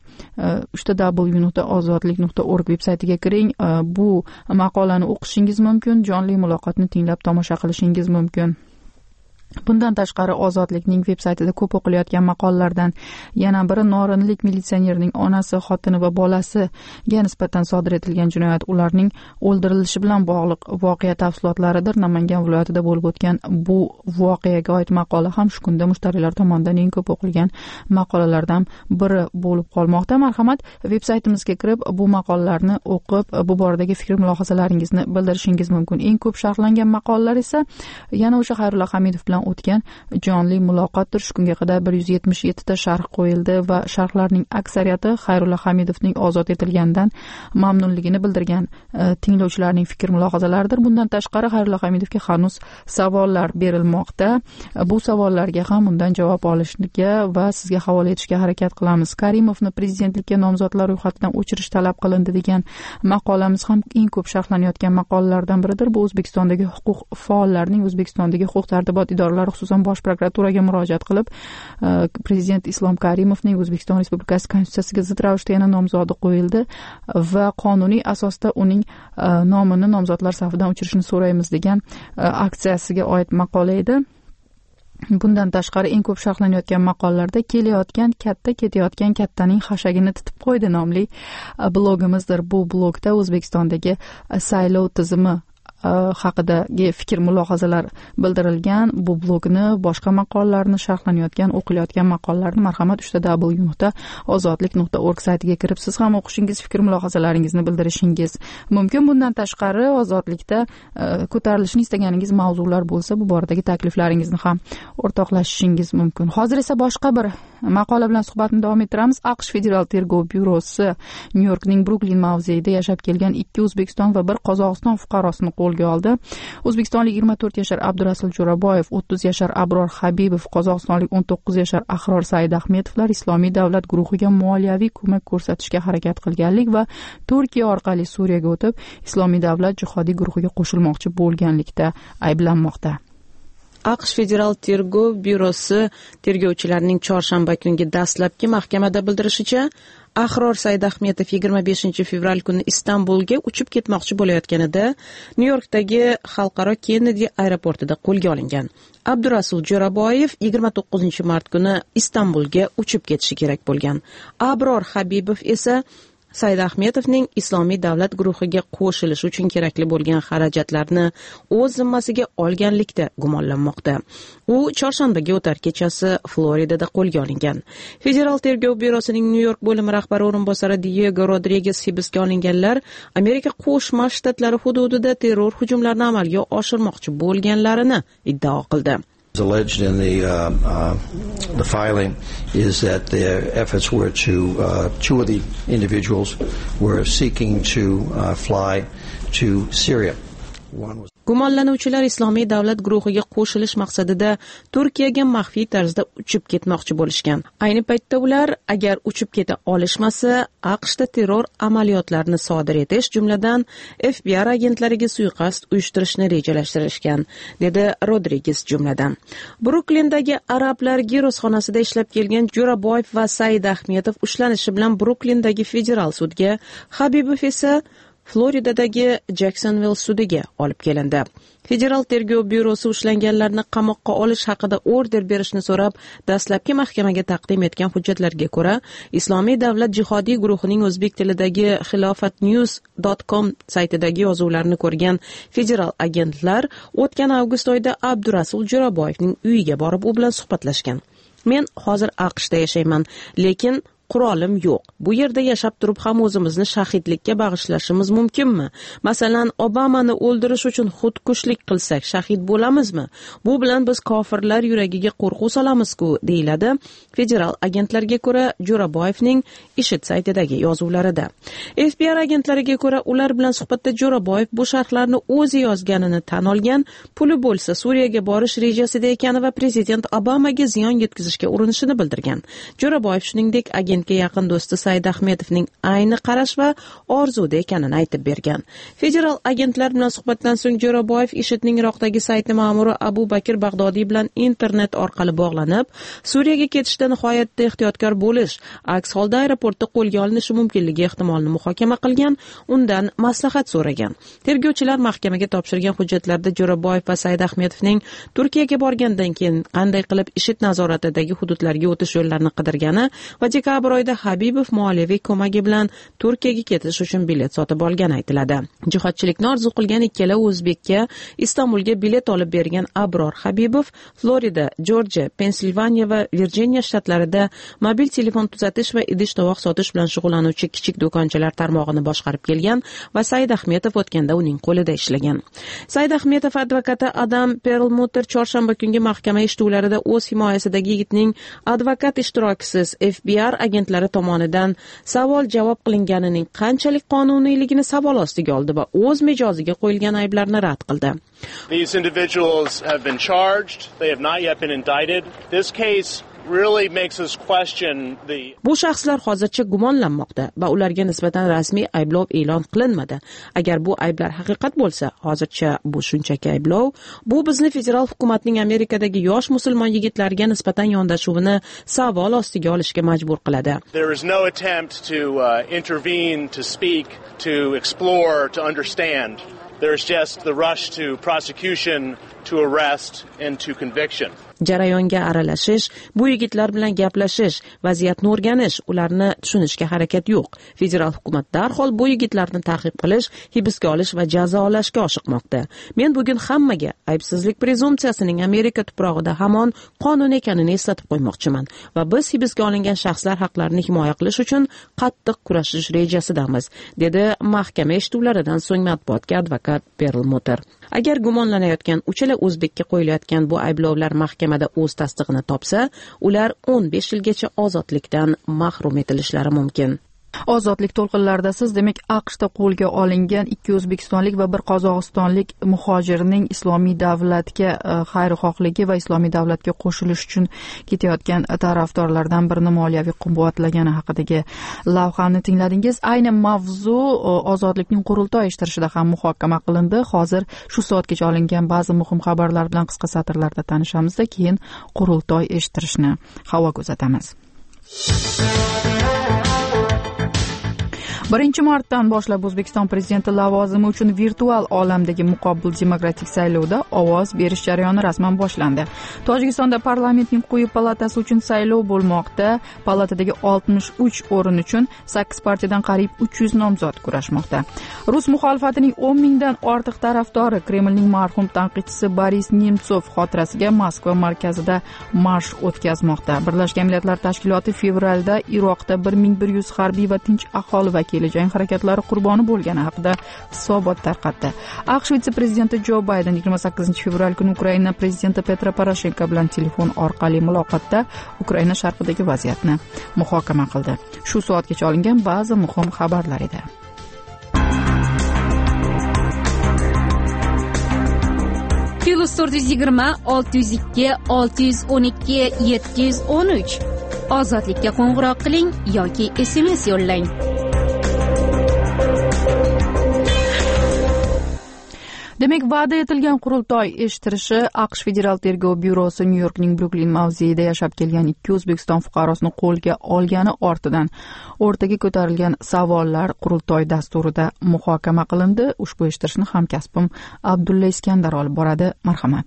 w w w nuqta ozodlik nuqta org veb saytiga kiring. Bu maqolani o'qishingiz mumkin, jonli muloqotni tinglab tomosha qilishingiz mumkin. Bundan tashqari Ozodlikning veb saytida ko'p o'qilayotgan maqolalardan yana biri Norinlik militsionerning onasi, xotini va bolasiga nisbatan sodir etilgan jinoyat, ularning o'ldirilishi bilan bog'liq voqea tafsilotlaridir. Namangan viloyatida bo'lib o'tgan bu voqeaga oid maqola ham shu kunda mushtariylar tomonidan eng ko'p o'qilgan maqolalardan biri bo'lib qolmoqda. Marhamat, veb saytimizga kirib bu maqolalarni o'qib, bu boradagi fikr mulohazalaringizni bildirishingiz mumkin. Eng ko'p sharhlangan maqolalar esa yana o'sha Xayrulla Hamidov bilan o'tgan jonli muloqotdir. Shu kunga qadar bir yuz yetmish yetti ta sharh qo'yildi va sharhlarning aksariyati Xayrulla Hamidovning ozod etilganidan mamnunligini bildirgan e, tinglovchilarning fikr mulohazalaridir. Bundan tashqari Xayrulla Hamidovga hanuz savollar berilmoqda. Bu savollarga ham undan javob olishga va sizga havola etishga harakat qilamiz. Karimovni prezidentlikka nomzodlar ro'yxatidan o'chirish talab qilindi degan maqolamiz ham eng ko'p sharhlanayotgan maqolalardan biridir. Bu O'zbekistondagi huquq faollarining, O'zbekistondagi huquq tartibot idoralari, xususan Bosh prokuraturaga murojaat qilib, prezident Islom Karimovning O'zbekiston Respublikasi Konstitutsiyasiga zid ravishda yana nomzodi qo'yildi va qonuniy asosda uning nomini nomzodlar safidan o'chirishni so'raymiz degan aksiyasiga oid maqola edi. Bundan tashqari eng ko'p sharhlanayotgan maqolalarda kelayotgan katta, ketayotgan kattaning xashagini titib qo'ydi nomli blogimizdir. Bu blogda O'zbekistondagi saylov tizimi haqidagi fikr mulohazalar bildirilgan. Bu blogni, boshqa maqolalarni, sharhlanayotgan, o'qilayotgan maqolalarni marhamat uchta w nuqta ozodlik nuqta org saytiga kirib siz ham o'qishingiz, fikr mulohazalaringizni bildirishingiz mumkin. Bundan tashqari ozodlikda ko'tarilishini istaganingiz mavzular bo'lsa, bu boradagi takliflaringizni ham o'rtoqlashishingiz mumkin. Hozir esa boshqa bir maqola bilan suhbatni davom ettiramiz. AQSh Federal tergov byurosi Nyu-Yorkning Bruklin mavzeida yashab kelgan ikki O'zbekiston va bir Qozog'iston fuqarosini qo'lga oldi. O'zbekistonlik yigirma to'rt yashar Abdurasul Jo'raboyev, o'ttiz yashar Abror Habibov, qozog'istonlik o'n to'qqiz yashar Ahror Saidahmetovlar Islomiy davlat guruhiga moliyaviy ko'mak ko'rsatishga harakat qilganlik va Turkiya orqali Suriyaga o'tib, Islomiy davlat jihodiy guruhiga qo'shilmoqchi bo'lganlikda ayblanmoqda. AQSh Federal tergov byurosi tergovchilarining chorshanba kungi dastlabki mahkamada bildirishicha, Ahror Saidahmetov yigirma beshinchi fevral kuni Istanbulga uchib ketmoqchi bo'layotganida Nyu-Yorkdagi xalqaro Kennedy aeroportida qo'lga olingan. Abdurasul Jo'raboyev yigirma to'qqizinchi mart kuni Istanbulga uchib ketishi kerak bo'lgan. Abror Habibov esa Saidahmetovning Islomiy davlat guruhiga qo'shilish uchun kerakli bo'lgan xarajatlarni o'z zimmasiga olganlikda gumonlanmoqda. U chorshanbaga o'tar kechasi Floridada qo'lga olingan. Federal tergov byurosining Nyu-York bo'limi rahbari o'rinbosari Diego Rodriguez hibsga olinganlar Amerika Qo'shma Shtatlari hududida terror hujumlarini amalga oshirmoqchi bo'lganlarini iddao qildi. Alleged in the uh, uh, the filing is that their efforts were to uh, two of the individuals were seeking to uh, fly to Syria. One was Gumonlanuvchilar Islomiy davlat guruhiga qo'shilish maqsadida Turkiyaga maxfiy tarzda uchib ketmoqchi bo'lishgan. Ayni paytda ular agar uchib keta olishmasa, AQShda terror amaliyotlarini sodir etish, jumladan F B I agentlariga suiqasd uyushtirishni rejalashtirishgan, dedi Rodriguez jumladan. Bruklindagi arablar girosxonasida ishlab kelgan Jo'raboyev va Saidahmetov ushlanishi bilan Bruklindagi federal sudga, Habibov esa Floridadagi Jacksonville sudiga olib kelindi. Federal tergov byurosi ushlanganlarni qamoqqa olish haqida order berishni so'rab, dastlabki mahkamaga taqdim etgan hujjatlarga ko'ra, Islomiy davlat jihodiy guruhining o'zbek tilidagi xilofatnews dot com saytidagi yozuvlarni ko'rgan federal agentlar o'tgan avgust oyida Abdurasul Jo'raboyevning uyiga borib, u bilan suhbatlashgan. Men hozir AQShda yashayman, lekin qurolim yo'q. Bu yerda yashab turib ham o'zimizni shahidlikka bag'ishlashimiz mumkinmi? Masalan, Obamani o'ldirish uchun xudkushlik qilsak, shahid bo'lamizmi? Bu bilan biz kofirlar yuragiga qo'rquv solamiz-ku, deyiladi federal agentlarga ko'ra Jo'raboyevning IShID saytidagi yozuvlarida. F B I agentlariga ko'ra, ular bilan suhbatda Jo'raboyev bu sharhlarni o'zi yozganini tan olgan, puli bo'lsa Suriyaga borish rejasida ekani va prezident Obamaga ziyon yetkazishga urinishini bildirgan. Jo'raboyev shuningdek agent yaqin do'sti Saidahmetovning ayni qarash va orzuda ekanini aytib bergan. Federal agentlar bilan suhbatdan so'ng Jo'raboyev IShIDning Iroqdagi sayti ma'muri Abu Bakr Bag'dodiy bilan internet orqali bog'lanib, Suriyaga ketishda nihoyatda ehtiyotkor bo'lish, aks holda aeroportda qo'lga olinishi mumkinligi ehtimolini muhokama qilgan, undan maslahat so'ragan. Tergovchilar mahkamaga topshirgan hujjatlarda Jo'raboyev va Saidahmetovning Turkiyaga borgandan keyin qanday qilib IShID nazoratidagi hududlarga o'tish yo'llarini qidirgani va dekabr oyda Habibov moliyaviy ko'magi bilan Turkiyaga ketish uchun bilet sotib olgani aytiladi. Jihodchilikni orzu qilgan ikkala o'zbekka Istanbulga bilet olib bergan Abror Habibov Florida, Jorjiya, Pensilvaniya va Virjiniya shtatlarida mobil telefon tuzatish va idish-tovoq sotish bilan shug'ullanuvchi kichik do'konchalar tarmog'ini boshqarib kelgan va Saidahmetov o'tganda uning qo'lida ishlagan. Saidahmetov advokati Adam Perlmutter chorshanba kungi mahkama eshituvlarida o'z himoyasidagi yigitning advokat ishtirokisiz F B I agentlari tomonidan savol-javob qilinganining qanchalik qonuniyligini savol ostiga oldi va o'z mijoziga qo'yilgan ayblarni rad qildi. These individuals have been charged. They have not yet been indicted. This case really makes us question the Bu shaxslar hozircha gumonlanmoqda va ularga nisbatan rasmiy ayblov e'lon qilinmadi. Agar bu ayblar haqiqat bo'lsa, hozircha bu shunchaki ayblov, bu bizni federal hukumatning Amerikadagi yosh musulmon yigitlarga nisbatan yondashuvini savol ostiga olishga majbur qiladi. There is no attempt to uh, intervene, to speak, to explore, to understand. There's just the rush to prosecution, to arrest and to conviction. Jarayonga aralashish, bu yigitlar bilan gaplashish, vaziyatni o'rganish, ularni tushunishga harakat yo'q. Federal hukumat darhol bu yigitlarni ta'qib qilish, hibsga olish va jazolashga oshiqmoqda. Men bugun hammaga aybsizlik prezumsiyasining Amerika tuprog'ida hamon qonun ekanini eslatib qo'ymoqchiman va biz hibsga olingan shaxslar haqlarini himoya qilish uchun qattiq kurashish rejasidamiz, dedi mahkama eshituvlaridan so'ng matbuotga advokat Perlmutter. Agar gumonlanayotgan uchala o'zbekka qo'yilayotgan bu ayblovlar mahkamada o'z tasdig'ini topsa, ular o'n besh yilgacha ozodlikdan mahrum etilishlari mumkin. Ozodlik to'lqinlarida siz demak AQShda qo'lga olingan ikki o'zbekistonlik va bir qozog'istonlik muhojirning islomiy davlatga xayrixohligi va islomiy davlatga qo'shilish uchun ketayotgan tarafdorlardan birini moliyaviy quvvatlagani haqidagi lavhani tingladingiz. Ayni mavzu ozodlikning qurultoy eshittirishida ham muhokama qilindi. Hozir shu soatgacha olingan ba'zi muhim xabarlar bilan qisqa satrlarda tanishamizda, keyin qurultoy eshittirishni havoga uzatamiz. birinchi martdan boshlab O'zbekiston prezidenti lavozimi uchun virtual olamdagi muqobil demokratik saylovda ovoz berish jarayoni rasman boshlandi. Tojikistonda parlamentning quyi palatasi uchun saylov bo'lmoqda. Palatadagi oltmish uch o'rin uchun sakkiz partiyadan qariyb uch yuz nomzod kurashmoqda. Rus muxolifatining o'n mingdan ortiq tarafdori Kremlning marhum tanqidchisi Boris Nemtsov xotirasiga Moskva markazida marsh o'tkazmoqda. Birlashgan Millatlar Tashkiloti fevralda Iroqda bir ming bir yuz harbiy va tinch aholi vakili jang harakatlari qurboni bo'lgani haqida hisobot tarqatdi. AQSh vitse-prezidenti Jo Bayden yigirma sakkizinchi fevral kuni Ukraina prezidenti Petro Poroshenko bilan telefon orqali muloqotda Ukraina sharqidagi vaziyatni muhokama qildi. Shu soatgacha olingan ba'zi muhim xabarlar edi. Plus to'rt yuz yigirma olti yuz ikki olti yuz o'n ikki yetti yuz o'n uch Ozodlikka qo'ng'iroq qiling yoki S M S yo'llang. Demak, va'da etilgan qurultoy eshittirishi AQSh Federal tergov byurosi Nyu-Yorkning Bruklin mavzeida yashab kelgan ikki O'zbekiston fuqarosini qo'lga olgani ortidan o'rtaga ko'tarilgan savollar qurultoy dasturida muhokama qilindi. Ushbu eshittirishni hamkasbim Abdulla Iskandar olib boradi. Marhamat.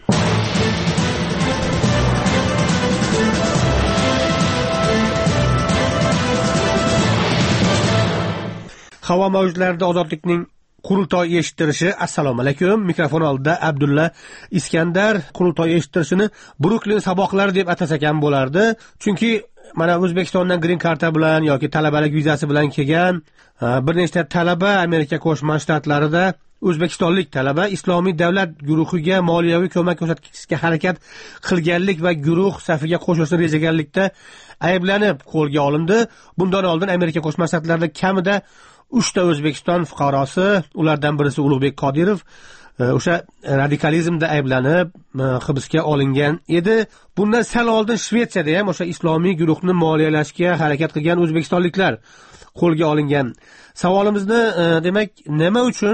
Havo mavjlarida ozodlikning qurultoy eshittirishi. Assalomu alaykum. Mikrofon oldida Abdulla Iskandar. Qurultoy eshittirishini Bruklin saboqlari deb atasak ham bo'lardi. Chunki mana O'zbekistondan green karta bilan yoki talabalik vizasi bilan kelgan bir nechta talaba Amerika Qo'shma Shtatlarida o'zbekistonlik talaba islomiy davlat guruhiga moliyaviy ko'mak ko'rsatishga harakat qilganlik va guruh safiga qo'shilishni rejagarlikda ayblanib qo'lga olindi. Bundan oldin Amerika Qo'shma Shtatlarida kamida uchta O'zbekiston fuqarosi, ulardan birisi Ulug'bek Qodirov, o'sha radikalizmda ayblanib hibsga olingan edi. Bundan sal oldin Shvetsiyada ham o'sha islomiy guruhni moliyalashga harakat qilgan o'zbekistonliklar qo'lga olingan. Savolimizni demak, nima uchun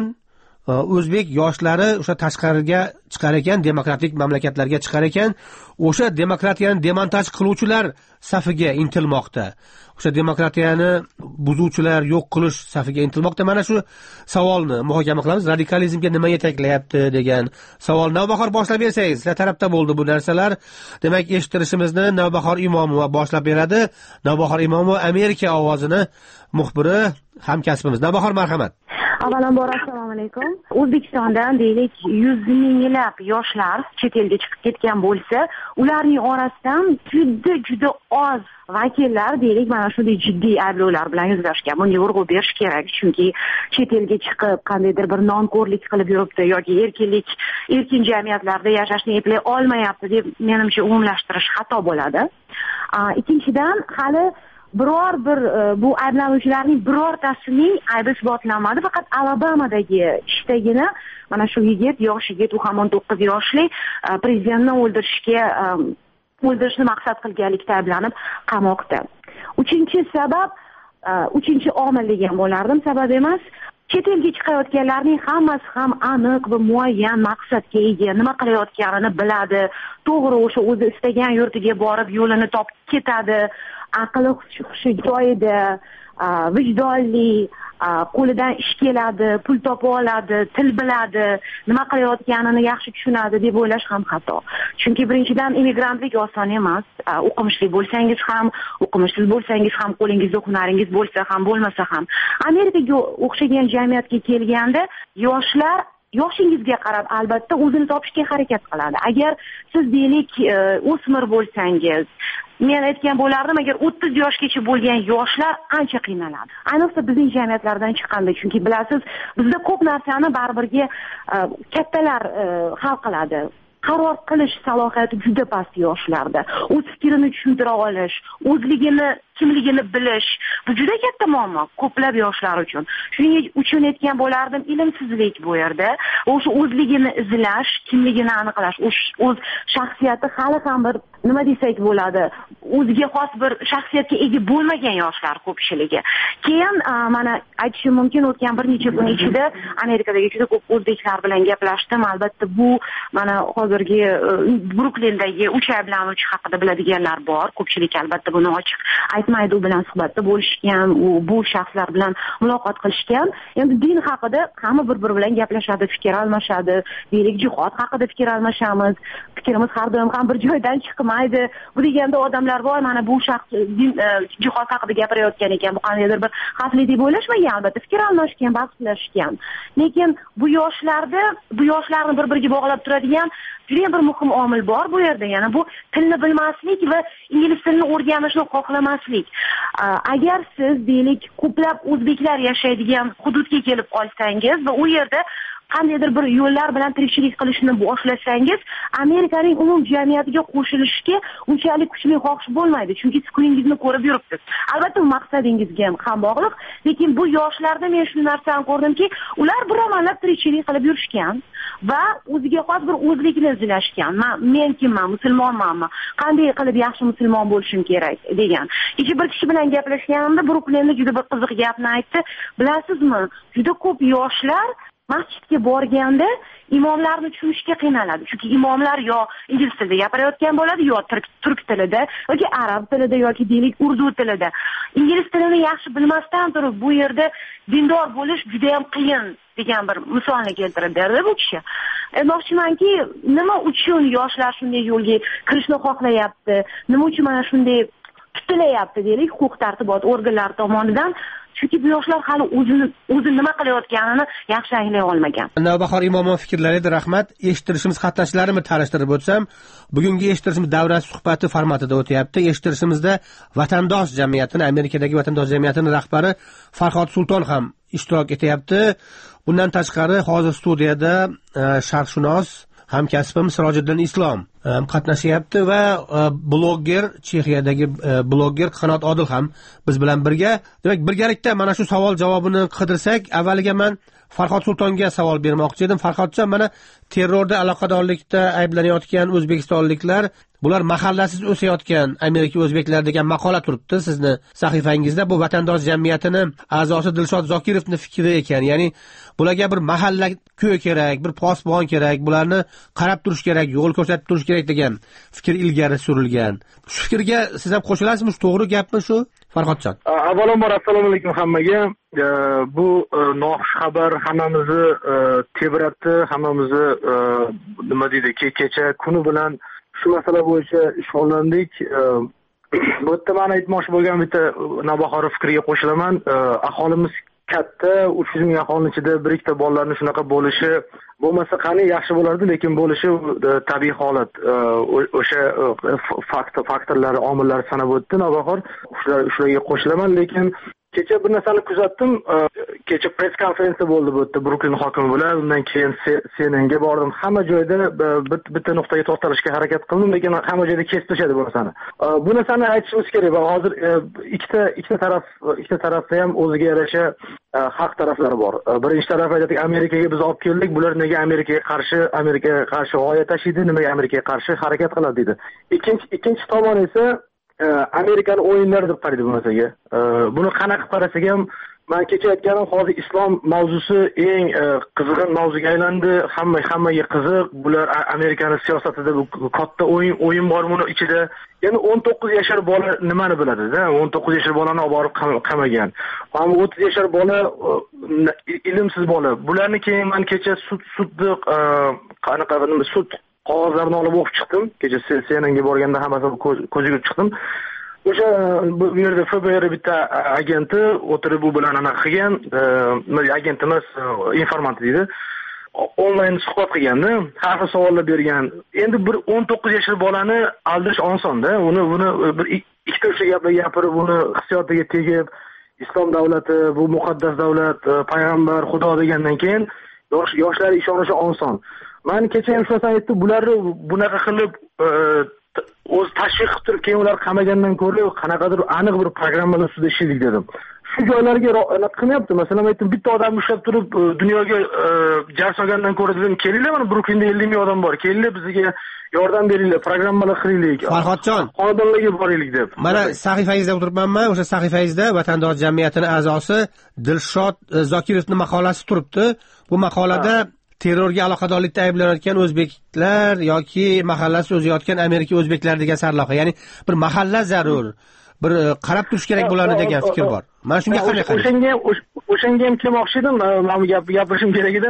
o'zbek yoshlari o'sha tashqariga chiqar ekan, demokratik mamlakatlarga chiqar ekan, o'sha demokratiyani demontaj qiluvchilar safiga intilmoqda. O'sha demokratiyani buzuvchilar yo'q qilish safiga intilmoqda. Mana shu savolni muhokama qilamiz. Radikalizmga nima yetaklayapti degan savol. Navbahor boshlab bersangiz, sizlar tarafda bo'ldi bu narsalar. Demak, eshittirishimizni Navbahor Imomova boshlab beradi. Navbahor Imomova Amerika ovozini muxbiri, hamkasbimiz. Navbahor, marhamat. Avvalambor assalomu alaykum. O'zbekistondan deylik yuz minglab yoshlar chet elga chiqib ketgan bo'lsa, ularning orasidan juda juda oz vakillar deylik mana shunday jiddiy ayblovlar bilan yuzlashgan. Bunga urg'u berish kerak, chunki chet elga chiqib qandaydir bir nonko'rlik qilib yuribdi yoki erkinlik, erkin jamiyatlarda yashashni eplay olmayapti deb menimcha umumlashtirish xato bo'ladi. Ikkinchidan, hali biror bir bu ayblanuvchilarning birortasining aybi isbotlanmadi. Faqat Alabamadagi ishdagina mana shu yigit, yosh yigit, u ham o'n to'qqiz yoshli, prezidentni o'ldirishga o'ldirishni maqsad qilganlikda ayblanib qamoqda. Uchinchi sabab, uchinchi omil degan bo'lardim, sabab emas. Chet elga chiqayotganlarning hammasi ham aniq va muayyan maqsadga ega, nima qilayotganini biladi, to'g'ri o'sha o'zi istagan yurtiga borib yo'lini topib ketadi, aqli hushi joyida, vijdonli, qo'lidan ish keladi, pul topa oladi, til biladi, nima qilayotganini yaxshi tushunadi deb o'ylash ham xato. Chunki birinchidan immigrantlik oson emas. O'qimishli bo'lsangiz ham, o'qimishsiz bo'lsangiz ham, qo'lingizda hunaringiz bo'lsa ham, bo'lmasa ham. Amerikaga o'xshagan jamiyatga kelganda yoshlar yoshingizga qarab albatta o'zini topishga harakat qiladi. Agar siz deylik o'smir bo'lsangiz, men aytgan bo'lardim, agar o'ttiz yoshgacha bo'lgan yoshlar ancha qiynaladi. Ayniqsa bizning jamiyatlardan chiqqanda, chunki bilasiz, bizda ko'p narsani baribirga kattalar hal qiladi. Qaror qilish salohiyati juda past yoshlarda. O'z fikrini tushuntira olish, o'zligini, kimligini bilish, bu juda katta muammo ko'plab yoshlar uchun. Shuning uchun aytgan bo'lardim, ilmsizlik bu yerda. O'sha o'zligini izlash, kimligini aniqlash, o'z shaxsiyati hali ham bir nima desak bo'ladi, o'ziga xos bir shaxsiyatga ega bo'lmagan yoshlar ko'pchiligi. Keyin mana aytishim mumkin, o'tgan bir necha kun ichida Amerikadagi juda ko'p o'zbeklar bilan gaplashdim. Albatta bu mana hozirgi Bruklindagi uch ayblanuvchi haqida biladiganlar bor. Ko'pchilik albatta buni ochiq aytmaydi, u bilan suhbatda bo'lishgan, u bu shaxslar bilan muloqot qilishgan. Endi din haqida hamma bir-biri bilan gaplashadi, fikr almashadi. Deylik, jihod haqida fikr almashamiz. Fikrimiz har doim ham bir joydan chiqmaydi. Bu deganda odamlar bor, mana bu shaxs din jihod haqida gapirayotgan ekan, bu qandaydir bir xavfli deb o'ylashmagan, albatta fikr almashgan, bahslashgan. Lekin bu yoshlarda, bu yoshlarni bir-biriga bog'lab turadigan juda bir muhim omil bor bu yerda. Yana bu tilni bilmaslik va ingliz tilini o'rganishni xohlamaslik. Agar siz deylik ko'plab o'zbeklar yashaydigan hududga kelib qolsangiz va u yerda qandaydir bir yo'llar bilan tirikchilik qilishni boshlasangiz, Amerikaning umum jamiyatiga qo'shilishga unchalik kuchli xohish bo'lmaydi, chunki siz kuningizni ko'rib yuribsiz. Albatta bu maqsadingizga ham bog'liq, lekin bu yoshlarda men shu narsani ko'rdimki, ular bir amalab tirikchilik qilib yurishgan va o'ziga xos bir o'zlikni izlashgan. Men kimman, musulmonmanmi, qanday qilib yaxshi musulmon bo'lishim kerak degan. Kecha bir kishi bilan gaplashganimda Bruklinda juda bir qiziq gapni aytdi. Bilasizmi, juda ko'p yoshlar masjidga borganda imomlarni tushunishga qiynaladi. Chunki imomlar yo ingliz tilida gapirayotgan bo'ladi, yo turk, turk tilida, yoki arab tilida, yoki deylik urdu tilida. Ingliz tilini yaxshi bilmasdan turib bu yerda dindor bo'lish juda ham qiyin degan bir misolni keltirib berdi bu kishi. Aytmoqchimanki, nima uchun yoshlar shunday yo'lga kirishni xohlayapti? Nima uchun mana shunday tutilayapti deylik huquq tartibot organlari tomonidan? Chunki bu yoshlar hali o'zini o'zi nima qilayotganini yaxshi anglay olmagan. Navbahor Imomov fikrlariga rahmat. Eshittirishimiz qatnashchilarini tanishtirib o'tsam, bugungi eshittirishimiz davlat suhbati formatida o'tyapti. Eshittirishimizda vatandosh jamiyatini, Amerikadagi vatandosh jamiyatining rahbari Farhod Sulton ham ishtirok etyapti. Bundan tashqari hozir studiyada sharqshunos hamkasbim Sirojiddin Islom qatnashyapti va blogger, Chexiyadagi blogger Qanot Odil ham biz bilan birga. Demak, birgalikda mana shu savol javobini qidirsak, avvaliga men Farhod Sultonga savol bermoqchi edim. Farhodjon, mana terrorda aloqadorlikda ayblanayotgan o'zbekistonliklar, bular mahallasiz o'sayotgan Amerika o'zbeklar degan maqola turibdi sizni sahifangizda. Bu vatandosh jamiyatini a'zosi Dilshod Zokirovning fikri ekan. Ya'ni bularga bir mahalla ko'y kerak, bir posbon kerak, bularni qarab turish kerak, yo'l ko'rsatib turish kerak degan fikr ilgari surilgan. Shu fikrga siz ham qo'shilasizmi? To'g'ri gapmi shu, Farhodjon? Avvalambor assalomu alaykum hammaga. Bu noxush xabar hammamizni tebratdi, hammamizni nima deydi, kecha kuni bilan shu masala bo'yicha shug'ullandik. Bu yerda men aytmoqchi bo'lgan bitta Navbahor fikriga qo'shilaman. Aholimiz katta, uch yuz ming aholining ichida bir ikkita bolalarning shunaqa bo'lishi bo'lmasa qani yaxshi bo'lardi, lekin bo'lishi tabiiy holat. O'sha faktor faktorlar, omillar sanab o'tdi Navbahor. Shularga qo'shilaman, lekin kecha bir narsani kuzatdim. Kecha press konferensiya bo'ldi bu yerda Bruklin hokimi bilan. Undan keyin C N N ga bordim. Hamma joyda bitta nuqtaga to'xtalishga harakat qildim, lekin hamma joyda kestirishadi bu narsani. Bu narsani aytishimiz kerak va hozir ikkita ikkita taraf ikkita tarafda ham o'ziga yarasha haq taraflari bor. Birinchi taraf aytadi, Amerikaga biz olib keldik, bular nega Amerikaga qarshi Amerikaga qarshi g'oya tashiydi, nimaga Amerikaga qarshi harakat qiladi dedi. Ikkinchi ikkinchi tomon esa Amerikani o'yinlari deb qaraydi bu narsaga. Buni qanaqa qarasak ham, men kecha aytganim, hozir islom mavzusi eng qizg'in mavzuga aylandi. Hamma hammaga qiziq. Bular Amerikaning siyosatida katta o'yin o'yin bor buni ichida. Ya'ni o'n to'qqiz yashar bola nimani biladi-da? o'n to'qqiz yashar bolani olib borib qamagan. Ham o'ttiz yashar bola ilmsiz bola. Bularni keyin men kecha sud sudni qanaqa nima sud qog'ozlarini olib o'qib chiqdim. Kecha C N N ga borganda hammasini ko'ziga chiqdim. O'sha bu yerda F B R bitta agenti o'tirib u bilan anaqa qilgan, agentimiz informant deydi. Onlayn suhbat qilganda, har xil savollar bergan. Endi bir o'n to'qqiz yashar bolani aldash osonda. Uni buni bir ikkita uch gaplar gapirib, uni hissiyotiga tegib, islom davlati, bu muqaddas davlat, payg'ambar, Xudo degandan keyin yosh yoshlar ishonishi oson. Men kecha ham shuni aytdim, bularni bunaqa qilib o'z tashviq qilib turib, keyin ular qamagandan ko'ra qanaqadir aniq bir programmalar ustida ishlaylik dedim. Shu joylarga qilmayapti. Masalan, aytdim, bitta odam ushlab turib dunyoga jar solgandan ko'ra dedim, kelinglar, mana Bruklinda ellik ming odam bor. Kelinglar, bizga yordam beringlar, programmalar qilaylik. Farhodjon, xonadonlarga boraylik deb. Mana sahifangizda o'tiribmanman, o'sha sahifangizda vatandosh jamiyatining a'zosi Dilshod Zokirovning maqolasi turibdi. Bu maqolada terrorga aloqadorlikda ayblanayotgan o'zbeklar yoki mahallasi o'zayotgan Amerika o'zbeklar degan sarlavha, ya'ni bir mahalla zarur, bir qarab turish kerak bo'ladi degan fikr bor. Men shunga qanday qarayman? O'shanga o'shanga ham kelmoqchi edim, men bu gapni gapirishim kerak edi.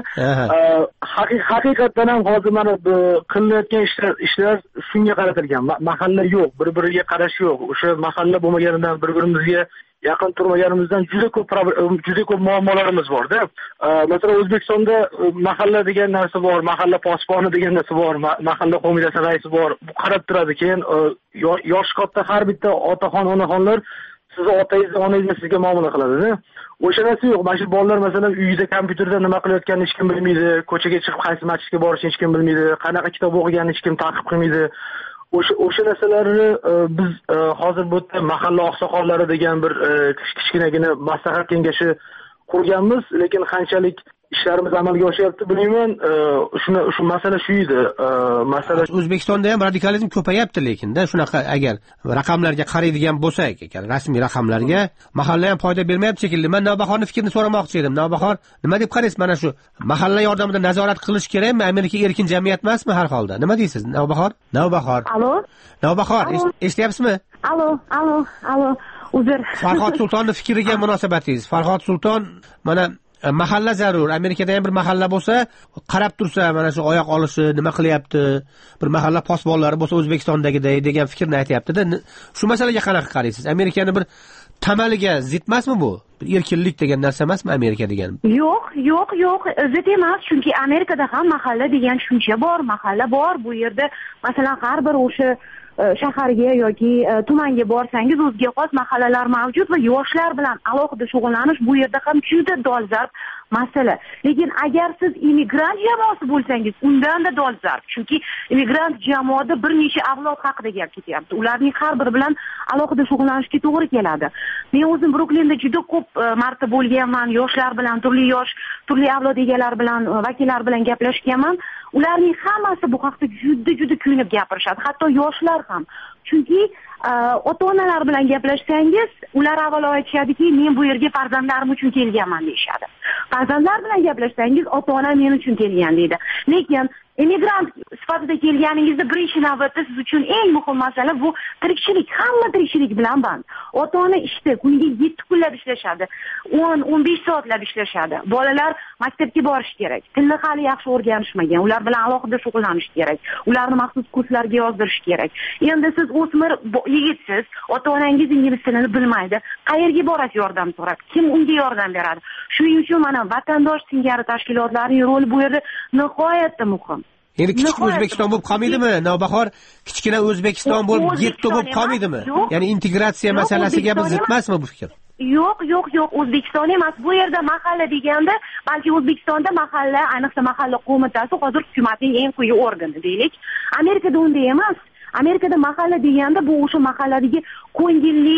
Haqiqatan ham hozir mana qilinayotgan ishlar ishlar shunga qaratilgan. Mahalla yo'q, bir-biriga qarash yo'q. O'sha mahalla bo'lmaganidan bir-birimizga yaqin turmaganimizdan juda ko'p juda ko'p muammolarimiz bor-da. Masalan, O'zbekistonda mahalla degan narsa bor, mahalla posboni degan narsa bor, mahalla qo'mitasi raisi bor. Bu qarab turadi. Keyin yosh katta har bitta otaxon, onaxonlar sizni otangiz, onangiz sizga muomala qiladi-da. O'sha narsa yo'q. Mana shu bolalar masalan uyida kompyuterda nima qilayotganini hech kim bilmaydi, ko'chaga chiqib qaysi masjidga borishini hech kim bilmaydi, qanaqa kitob o'qiganini hech kim ta'qib qilmaydi. O'sha o'sha narsalarni biz hozir bu yerda mahalla oqsoqollari degan bir kichkinagina maslahat kengashi qurganmiz, lekin qanchalik ishlarimiz amalga oshyapti bilmayman. Shuna shu masala shu edi. Masala O'zbekistonda ham radikalizm ko'payapti, lekin-da shunaqa agar raqamlarga qaraydigan bo'lsak, ekan rasmiy raqamlarga mahalla ham foyda bermayapti shekilli. Men Navbahorning fikrini so'ramoqchi edim. Navbahor, nima deb qaraysiz mana shu mahalla yordamida nazorat qilish kerakmi? Amerika erkin jamiyat emasmi har holda? Nima deysiz, Navbahor? Navbahor. Alo? Navbahor, eshityapsizmi? Alo, alo, alo. Uzr. Farhod Sultonning fikriga munosabatingiz. Farhod Sulton mana mahalla zarur. Amerikada ham bir mahalla bo'lsa, qarab tursa, mana shu oyoq olishi, nima qilyapti, bir mahalla posbonlari bo'lsa O'zbekistondagiday degan fikrni aytayapti-da. Shu masalaga qanaqa qaraysiz? Amerikani bir tamaliga zid emasmi bu? Erkinlik degan narsa emasmi Amerika degan? Yo'q, yo'q, yo'q, zid emas, chunki Amerikada ham mahalla degan tushuncha bor, mahalla bor. Bu yerda masalan har bir o'sha shaharga yoki tumanga borsangiz o'ziga xos mahallalar mavjud va yoshlar bilan alohida shug'ullanish bu yerda ham juda dolzarb masala. Lekin agar siz immigrant jamoasi bo'lsangiz, undanda dolzarb. Chunki immigrant jamoada bir necha avlod haqida gap ketyapti. Ularning har biri bilan alohida shug'ullanishga to'g'ri keladi. Men o'zim Bruklinda juda ko'p marta bo'lganman, yoshlar bilan, turli yosh, turli avlod egalari bilan, vakillar bilan gaplashganman. Ularning hammasi bu haqda juda-juda kuyunib gapirishadi, hatto yoshlar ham. Chunki ota-onalar bilan gaplashsangiz, ular avvalo aytishadiki, men bu yerga farzandlarim uchun kelganman deyshadi. Farzandlar bilan gaplashsangiz, ota-ona men uchun kelgan deydi. Lekin immigrant sifatida kelganingizda birinchi navbatda siz uchun eng muhim masala bu tirikchilik. Hamma tirikchilik bilan band. Ota-ona ishda kuniga yetti kunlab ishlashadi, o'n o'n besh soatlab ishlashadi. Bolalar maktabga borish kerak. Tilni hali yaxshi o'rganishmagan. Ular bilan alohida shug'ullanish kerak. Ularni maxsus kurslarga yozdirish kerak. Endi siz o'smir yigitsiz, ota-onangiz ingliz tilini bilmaydi. Qayerga borasiz yordam so'rab? Kim unga yordam beradi? Shuning uchun mana vatandosh singari tashkilotlarning roli bu yerda nihoyatda muhim. Endi kichik O'zbekiston bo'lib qolmaydimi? Navbahor, kichkina O'zbekiston bo'lib getto bo'lib qolmaydimi? Ya'ni integratsiya masalasiga biz zid emasmi bu fikr? Yo'q, yo'q, yo'q, O'zbekiston emas. Bu yerda mahalla deganda, balki O'zbekistonda mahalla, ayniqsa mahalla qo'mitasi hozir hukumatning eng quyi organi deylik. Amerikada unday emas. Amerikada mahalla deganda bu o'sha mahalladagi ko'ngilli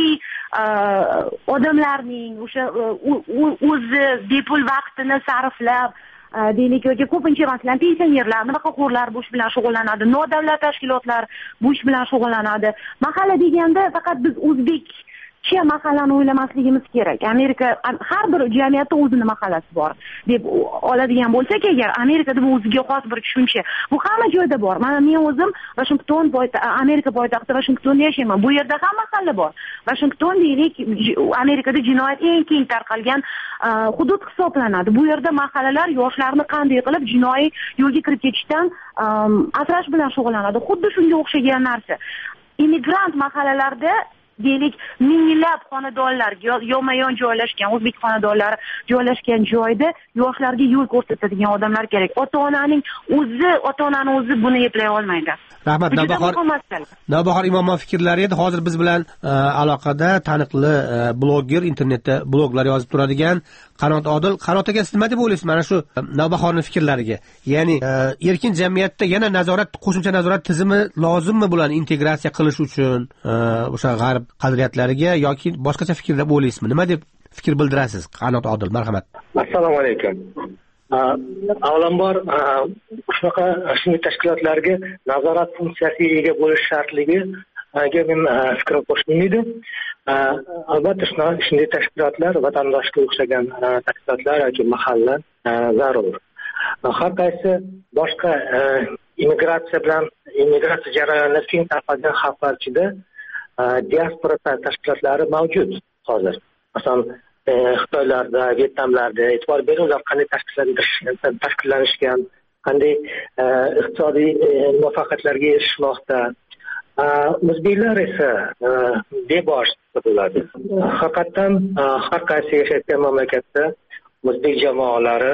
odamlarning o'sha o'zi bepul vaqtini sarflab deylik yoki ko'pincha masalan pensionerlar, nafaqaxo'rlar bu ish bilan shug'ullanadi, nodavlat tashkilotlar bu ish bilan shug'ullanadi. Mahalla deganda faqat biz o'zbek Che mahallani o'ylamasligimiz kerak. Amerika har bir jamiyatda o'zini mahallasi bor deb oladigan bo'lsak agar, Amerikada bu o'ziga xos bir tushuncha. Bu hamma joyda bor. Mana men o'zim Washington poytaxti, Amerika poytaxti Washingtonda yashayman. Bu yerda ham mahalla bor. Washington deylik, Amerikada jinoyat eng keng tarqalgan hudud hisoblanadi. Bu yerda mahallalar yoshlarni qanday qilib jinoiy yo'lga kirib ketishdan asrash bilan shug'ullanadi. Xuddi shunga o'xshagan narsa. Immigrant mahallalarda deylik minglab xonadonlar yonma-yon joylashgan, o'zbek xonadonlari joylashgan joyda yoshlarga yo'l ko'rsatadigan odamlar kerak. Ota-onaning o'zi, ota-onani o'zi buni eplay olmaydi. Rahmat, Navbahor. Navbahor Imomov fikrlari edi. Hozir biz bilan aloqada taniqli blogger, internetda bloglar yozib turadigan Qanot Odil. Qanot aka, siz nima deb o'ylaysiz mana shu Navbahorning fikrlariga? Ya'ni erkin jamiyatda yana nazorat, qo'shimcha nazorat tizimi lozimmi bularni integratsiya qilish uchun o'sha g'arb qadriyatlariga yoki boshqacha fikr deb o'ylaysizmi? Nima deb fikr bildirasiz? Qanot Odil, marhamat. Assalomu alaykum. Avvalambor shunaqa shunday tashkilotlarga nazorat funksiyasiga ega bo'lish shartligiga men fikr qo'shmaydi. Albatta shunday tashkilotlar vatandoshga o'xshagan tashkilotlar yoki mahalla zarur. Har qaysi boshqa immigratsiya bilan immigratsiya jarayonida keng tarqalgan xalqlar ichida diaspora tashkilotlari mavjud hozir. Masalan, Xitoylarda, Vyetnamlarda e'tibor beringlar, qanday tashkillanishgan, qanday iqtisodiy muvaffaqiyatlarga erishmoqda. O'zbeklar esa bebosh bo'ladi. Haqiqatan har qaysi yashayotgan mamlakatda o'zbek jamoalari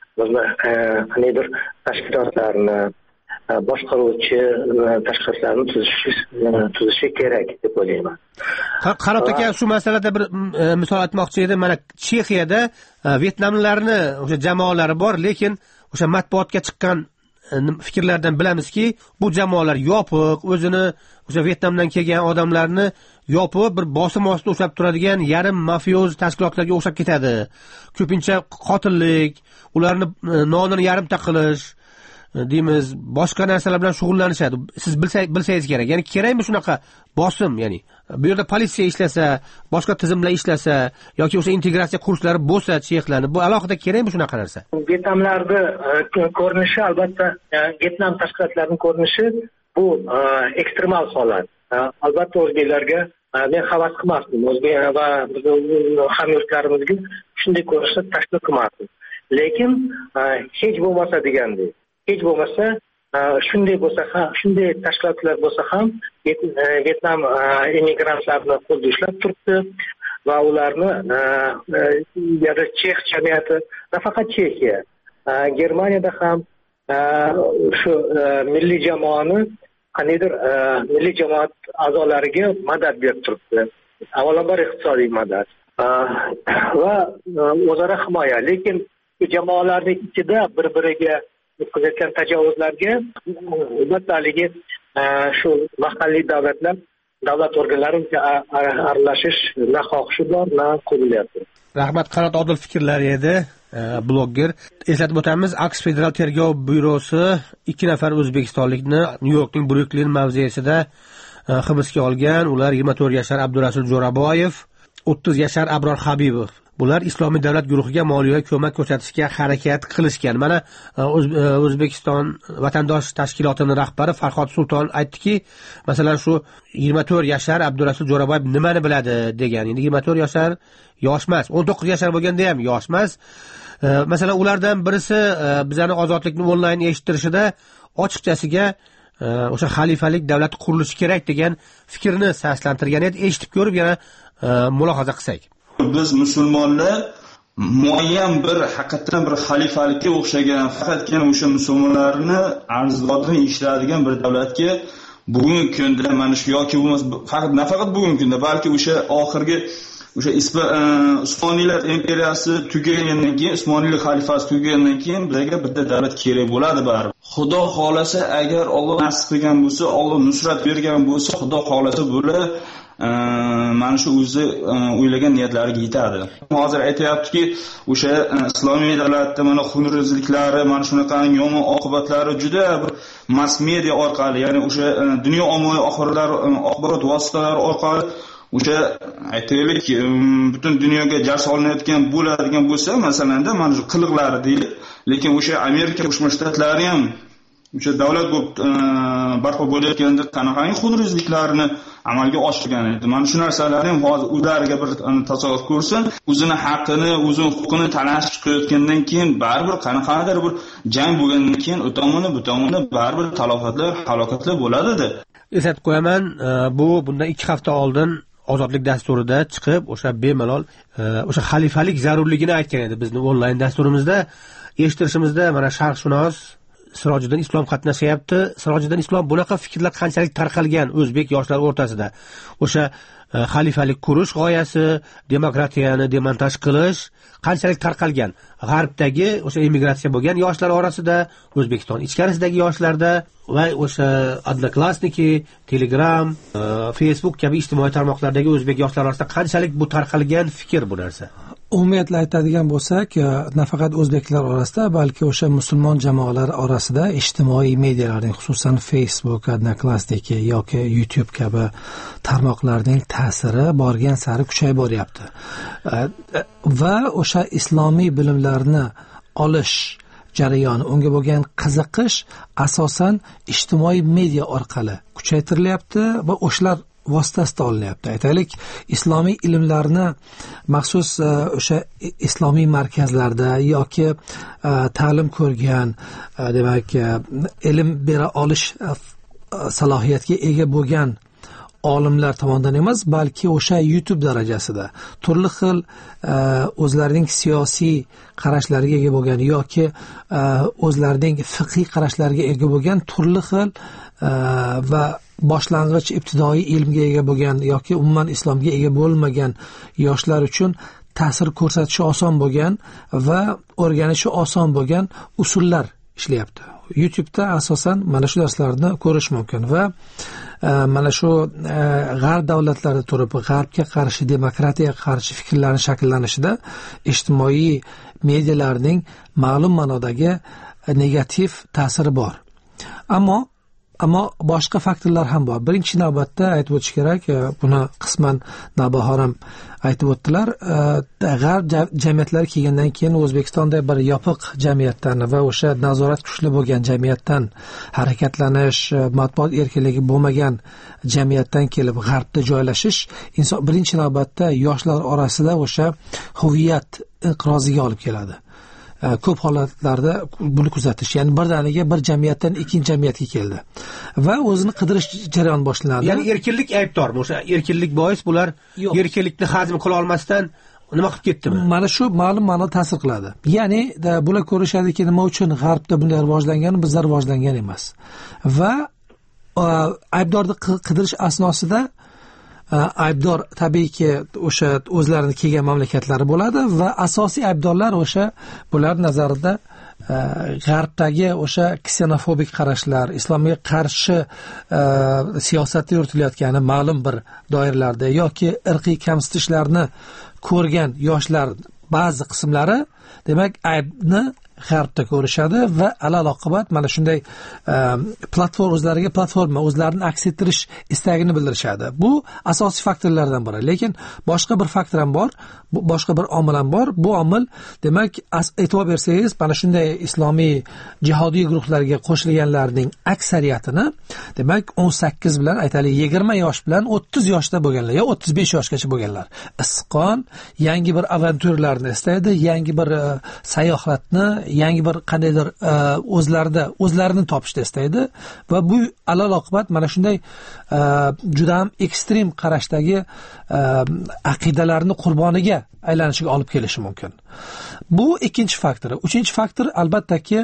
qandaydir tashkilotlarni boshqaruvchi tashkilotlarni tuzishi kerak deb o'ylayman. Qanot aka, shu masalada bir misol aytmoqchi edim. Mana Chexiyada Vyetnamlarni o'sha jamoalari bor, lekin o'sha matbuotga chiqqan fikrlardan bilamizki, bu jamoalar yopiq, o'zini o'sha Vyetnamdan kelgan odamlarni yopib bir bosim ostida ushlab turadigan yarim mafioz tashkilotlarga o'xshab ketadi. Ko'pincha qotillik, ularni nonini yarimta qilish deymiz, boshqa narsalar bilan shug'ullanishadi. Siz bilsangiz kerak. Ya'ni kerakmi shunaqa bosim, ya'ni bu yerda politsiya ishlasa, boshqa tizimlar ishlasa yoki o'sha integratsiya kurslari bo'lsa, chexlarni, bu alohida kerakmi shunaqa narsa? Vyetnamlarda ko'rinishi, albatta Vyetnam tashkilotlarining ko'rinishi bu ekstremal holat. Albatta o'zbeklarga men havas qilmasdim. O'zbek va bizning hamyurtlarimizga shunday ko'rishni tashkil qilmasdim. Lekin hech bo'lmasa degandek, hech bo'lmasa shunday bo'lsa ham, shunday tashkilotlar bo'lsa ham Vyetnam immigrantlarni qo'lda ushlab turibdi va ularni yana Chex jamiyati, nafaqat Chexiya, Germaniyada ham shu milliy jamoani qandaydir milliy jamoat a'zolariga madad berib turibdi. Avvalambor iqtisodiy madad va o'zaro himoya. Lekin bu jamoalarning ichida bir-biriga o'tkazayotgan tajovuzlarga albatta shu mahalliy davlatlar, davlat organlari aralashish na xohishi bor, na qo'llayapti. Rahmat, Qanot Odil fikrlari edi, blogger. Eslatib o'tamiz, AQSh Federal tergov byurosi ikki nafar o'zbekistonlikni Nyu-Yorkning Bruklin mavzesida hibsga olgan. Ular yigirma to'rt yashar Abdurasul Jo'raboyev, o'ttiz yashar Abror Habibov. Bular Islomiy davlat guruhiga moliyaviy ko'mak ko'rsatishga harakat qilishgan. Mana O'zbekiston vatandosh tashkilotining rahbari Farhod Sulton aytdiki, masalan shu yigirma to'rt yashar Abdurasul Jo'raboyev nimani biladi degan. Endi yigirma to'rt yashar yosh emas, o'n to'qqiz yashar bo'lganda ham yosh emas. Masalan, ulardan birisi bizani ozodlikni onlayn eshittirishida ochiqchasiga o'sha xalifalik davlati qurilishi kerak degan fikrni saslantirgan edi. Eshitib ko'rib yana mulohaza qilsak. Biz musulmonlar muayyan bir haqiqatan bir xalifalikka o'xshagan, faqatgina o'sha musulmonlarni arzodini ishlaydigan bir davlatga bugungi kunda mana shu yoki bo'lmasa faqat nafaqat bugungi kunda, balki o'sha oxirgi o'sha Usmoniylar imperiyasi tugagandan keyin, Usmoniylik xalifasi tugagandan keyin bizga bitta davlat kerak bo'ladi baribir. Xudo xolasa, agar Alloh nasib qilgan bo'lsa, Alloh nusrat bergan bo'lsa, Xudo xolasa bular mana shu o'zi o'ylagan niyatlariga yetadi. Hozir aytayaptiki, o'sha islomiy davlatda mana xunrezliklari, mana shunaqa yomon oqibatlari juda bir mass media orqali, ya'ni o'sha dunyo ommaviy axborot vositalari orqali o'sha aytaylik butun dunyoga jar solinayotgan bo'ladigan bo'lsa, masalanda mana shu qiliqlari deylik, lekin o'sha Amerika Qo'shma Shtatlari ham o'sha davlat bo'lib barpo bo'layotganda qanaqangi xunrezliklarni amalga oshirgan edi. Mana shu narsalarni ham hozir ularga bir tasavvur ko'rsin, o'zini haqqini, o'zini huquqini talashib chiqayotgandan keyin baribir qanaqadir bir jang bo'lgandan keyin u tomoni bu tomoni baribir talofatlar, halokatlar bo'ladi-da. Eslatib qo'yaman, bu bundan ikki hafta oldin ozodlik dasturida chiqib, o'sha bemalol o'sha xalifalik zarurligini aytgan edi. Bizning onlayn dasturimizda eshittirishimizda mana sharqshunos Sirojiddin Islom qatnashyapti. Sirojiddin Islom bunaqa fikrlar qanchalik tarqalgan o'zbek yoshlar o'rtasida. O'sha xalifalik qurish g'oyasi, demokratiyani demontaj qilish qanchalik tarqalgan. G'arbdagi o'sha emigratsiya bo'lgan yoshlar orasida, O'zbekiston ichkarisidagi yoshlarda va o'sha Odnoklassniki, Telegram, Facebook kabi ijtimoiy tarmoqlardagi o'zbek yoshlar orasida qanchalik bu tarqalgan fikr bu narsa. Umumiyatla aytadigan bo'lsak, nafaqat o'zbeklar orasida, balki o'sha musulmon jamoalar orasida ijtimoiy medialarning, xususan Facebook, Odnoklassniki yoki YouTube kabi tarmoqlarning ta'siri borgan sari kuchayib boryapti. Va o'sha islomiy bilimlarni olish jarayoni, unga bo'lgan qiziqish asosan ijtimoiy media orqali kuchaytirilyapti va o'shalar vositasida olinyapti. Aytaylik, islomiy ilmlarni maxsus o'sha islomiy markazlarda yoki ta'lim ko'rgan, demak, ilm bera olish salohiyatiga ega bo'lgan olimlar tomonidan emas, balki o'sha YouTube darajasida turli xil o'zlarining siyosiy qarashlariga ega bo'lgan yoki o'zlarining fiqhiy qarashlariga ega bo'lgan turli xil va boshlang'ich ibtidoiy ilmga ega bo'lgan yoki umuman islomga ega bo'lmagan yoshlar uchun ta'sir ko'rsatishi oson bo'lgan va o'rganishi oson bo'lgan usullar ishlayapti. YouTube'da asosan mana shu darslarni ko'rish mumkin va mana shu g'arb davlatlarida turib, g'arbga qarshi, demokratiyaga qarshi fikrlarning shakllanishida ijtimoiy medialarning ma'lum ma'nodagi negativ ta'siri bor. Ammo Ammo boshqa faktorlar ham bor. Birinchi navbatda aytib o'tish kerak, buni qisman Navbahor ham aytib o'tdilar. G'arb jamiyatlari kelgandan keyin O'zbekistonda bir yopiq jamiyatdan va o'sha nazorat kuchli bo'lgan jamiyatdan harakatlanish, matbuot erkinligi bo'lmagan jamiyatdan kelib g'arbda joylashish inson birinchi navbatda yoshlar orasida o'sha huviyat inqiroziga olib keladi. Ko'p holatlarda buni kuzatish, ya'ni birdaniga bir jamiyatdan ikkinchi jamiyatga keldi va o'zini qidirish jarayoni boshlanadi. Ya'ni erkinlik aybdormi? O'sha erkinlik bois bular erkinlikni hazm qila olmasdan nima qilib ketdimi? Mana shu ma'lum ma'noda ta'sir qiladi. Ya'ni bular ko'rishadiki, nima uchun g'arbda bunday rivojlangan, bizda rivojlangan emas. Va aybdorni qidirish asnosida aybdor tabiiyki o'sha o'zlarini kelgan mamlakatlari bo'ladi va asosiy aybdorlar o'sha bular nazarida g'arbdagi o'sha ksenofobik qarashlar, islomga qarshi siyosatda yuritilayotgani ma'lum bir doiralarda yoki irqiy kamsitishlarni ko'rgan yoshlar ba'zi qismlari, demak, aybni g'arbda ko'rishadi va alal oqibat mana shunday platforma o'zlariga platforma o'zlarini aks ettirish istagini bildirishadi. Bu asosiy faktorlardan biri. Lekin boshqa bir faktor ham bor, boshqa bir omil ham bor. Bu omil, demak, e'tibor bersangiz, mana shunday islomiy jihodiy guruhlarga qo'shilganlarning aksariyatini, demak, o'n sakkiz bilan, aytaylik, yigirma yosh bilan o'ttiz yoshda bo'lganlar, yo o'ttiz besh yoshgacha bo'lganlar. Isqon yangi bir avanturlarni istaydi, yangi bir sayohatni, yangi bir qandaydir o'zlarida o'zlarini topishni istaydi va bu alal oqibat mana shunday juda ham ekstrem qarashdagi aqidalarni qurboniga aylanishiga olib kelishi mumkin. Bu ikkinchi faktor. Uchinchi faktor albattaki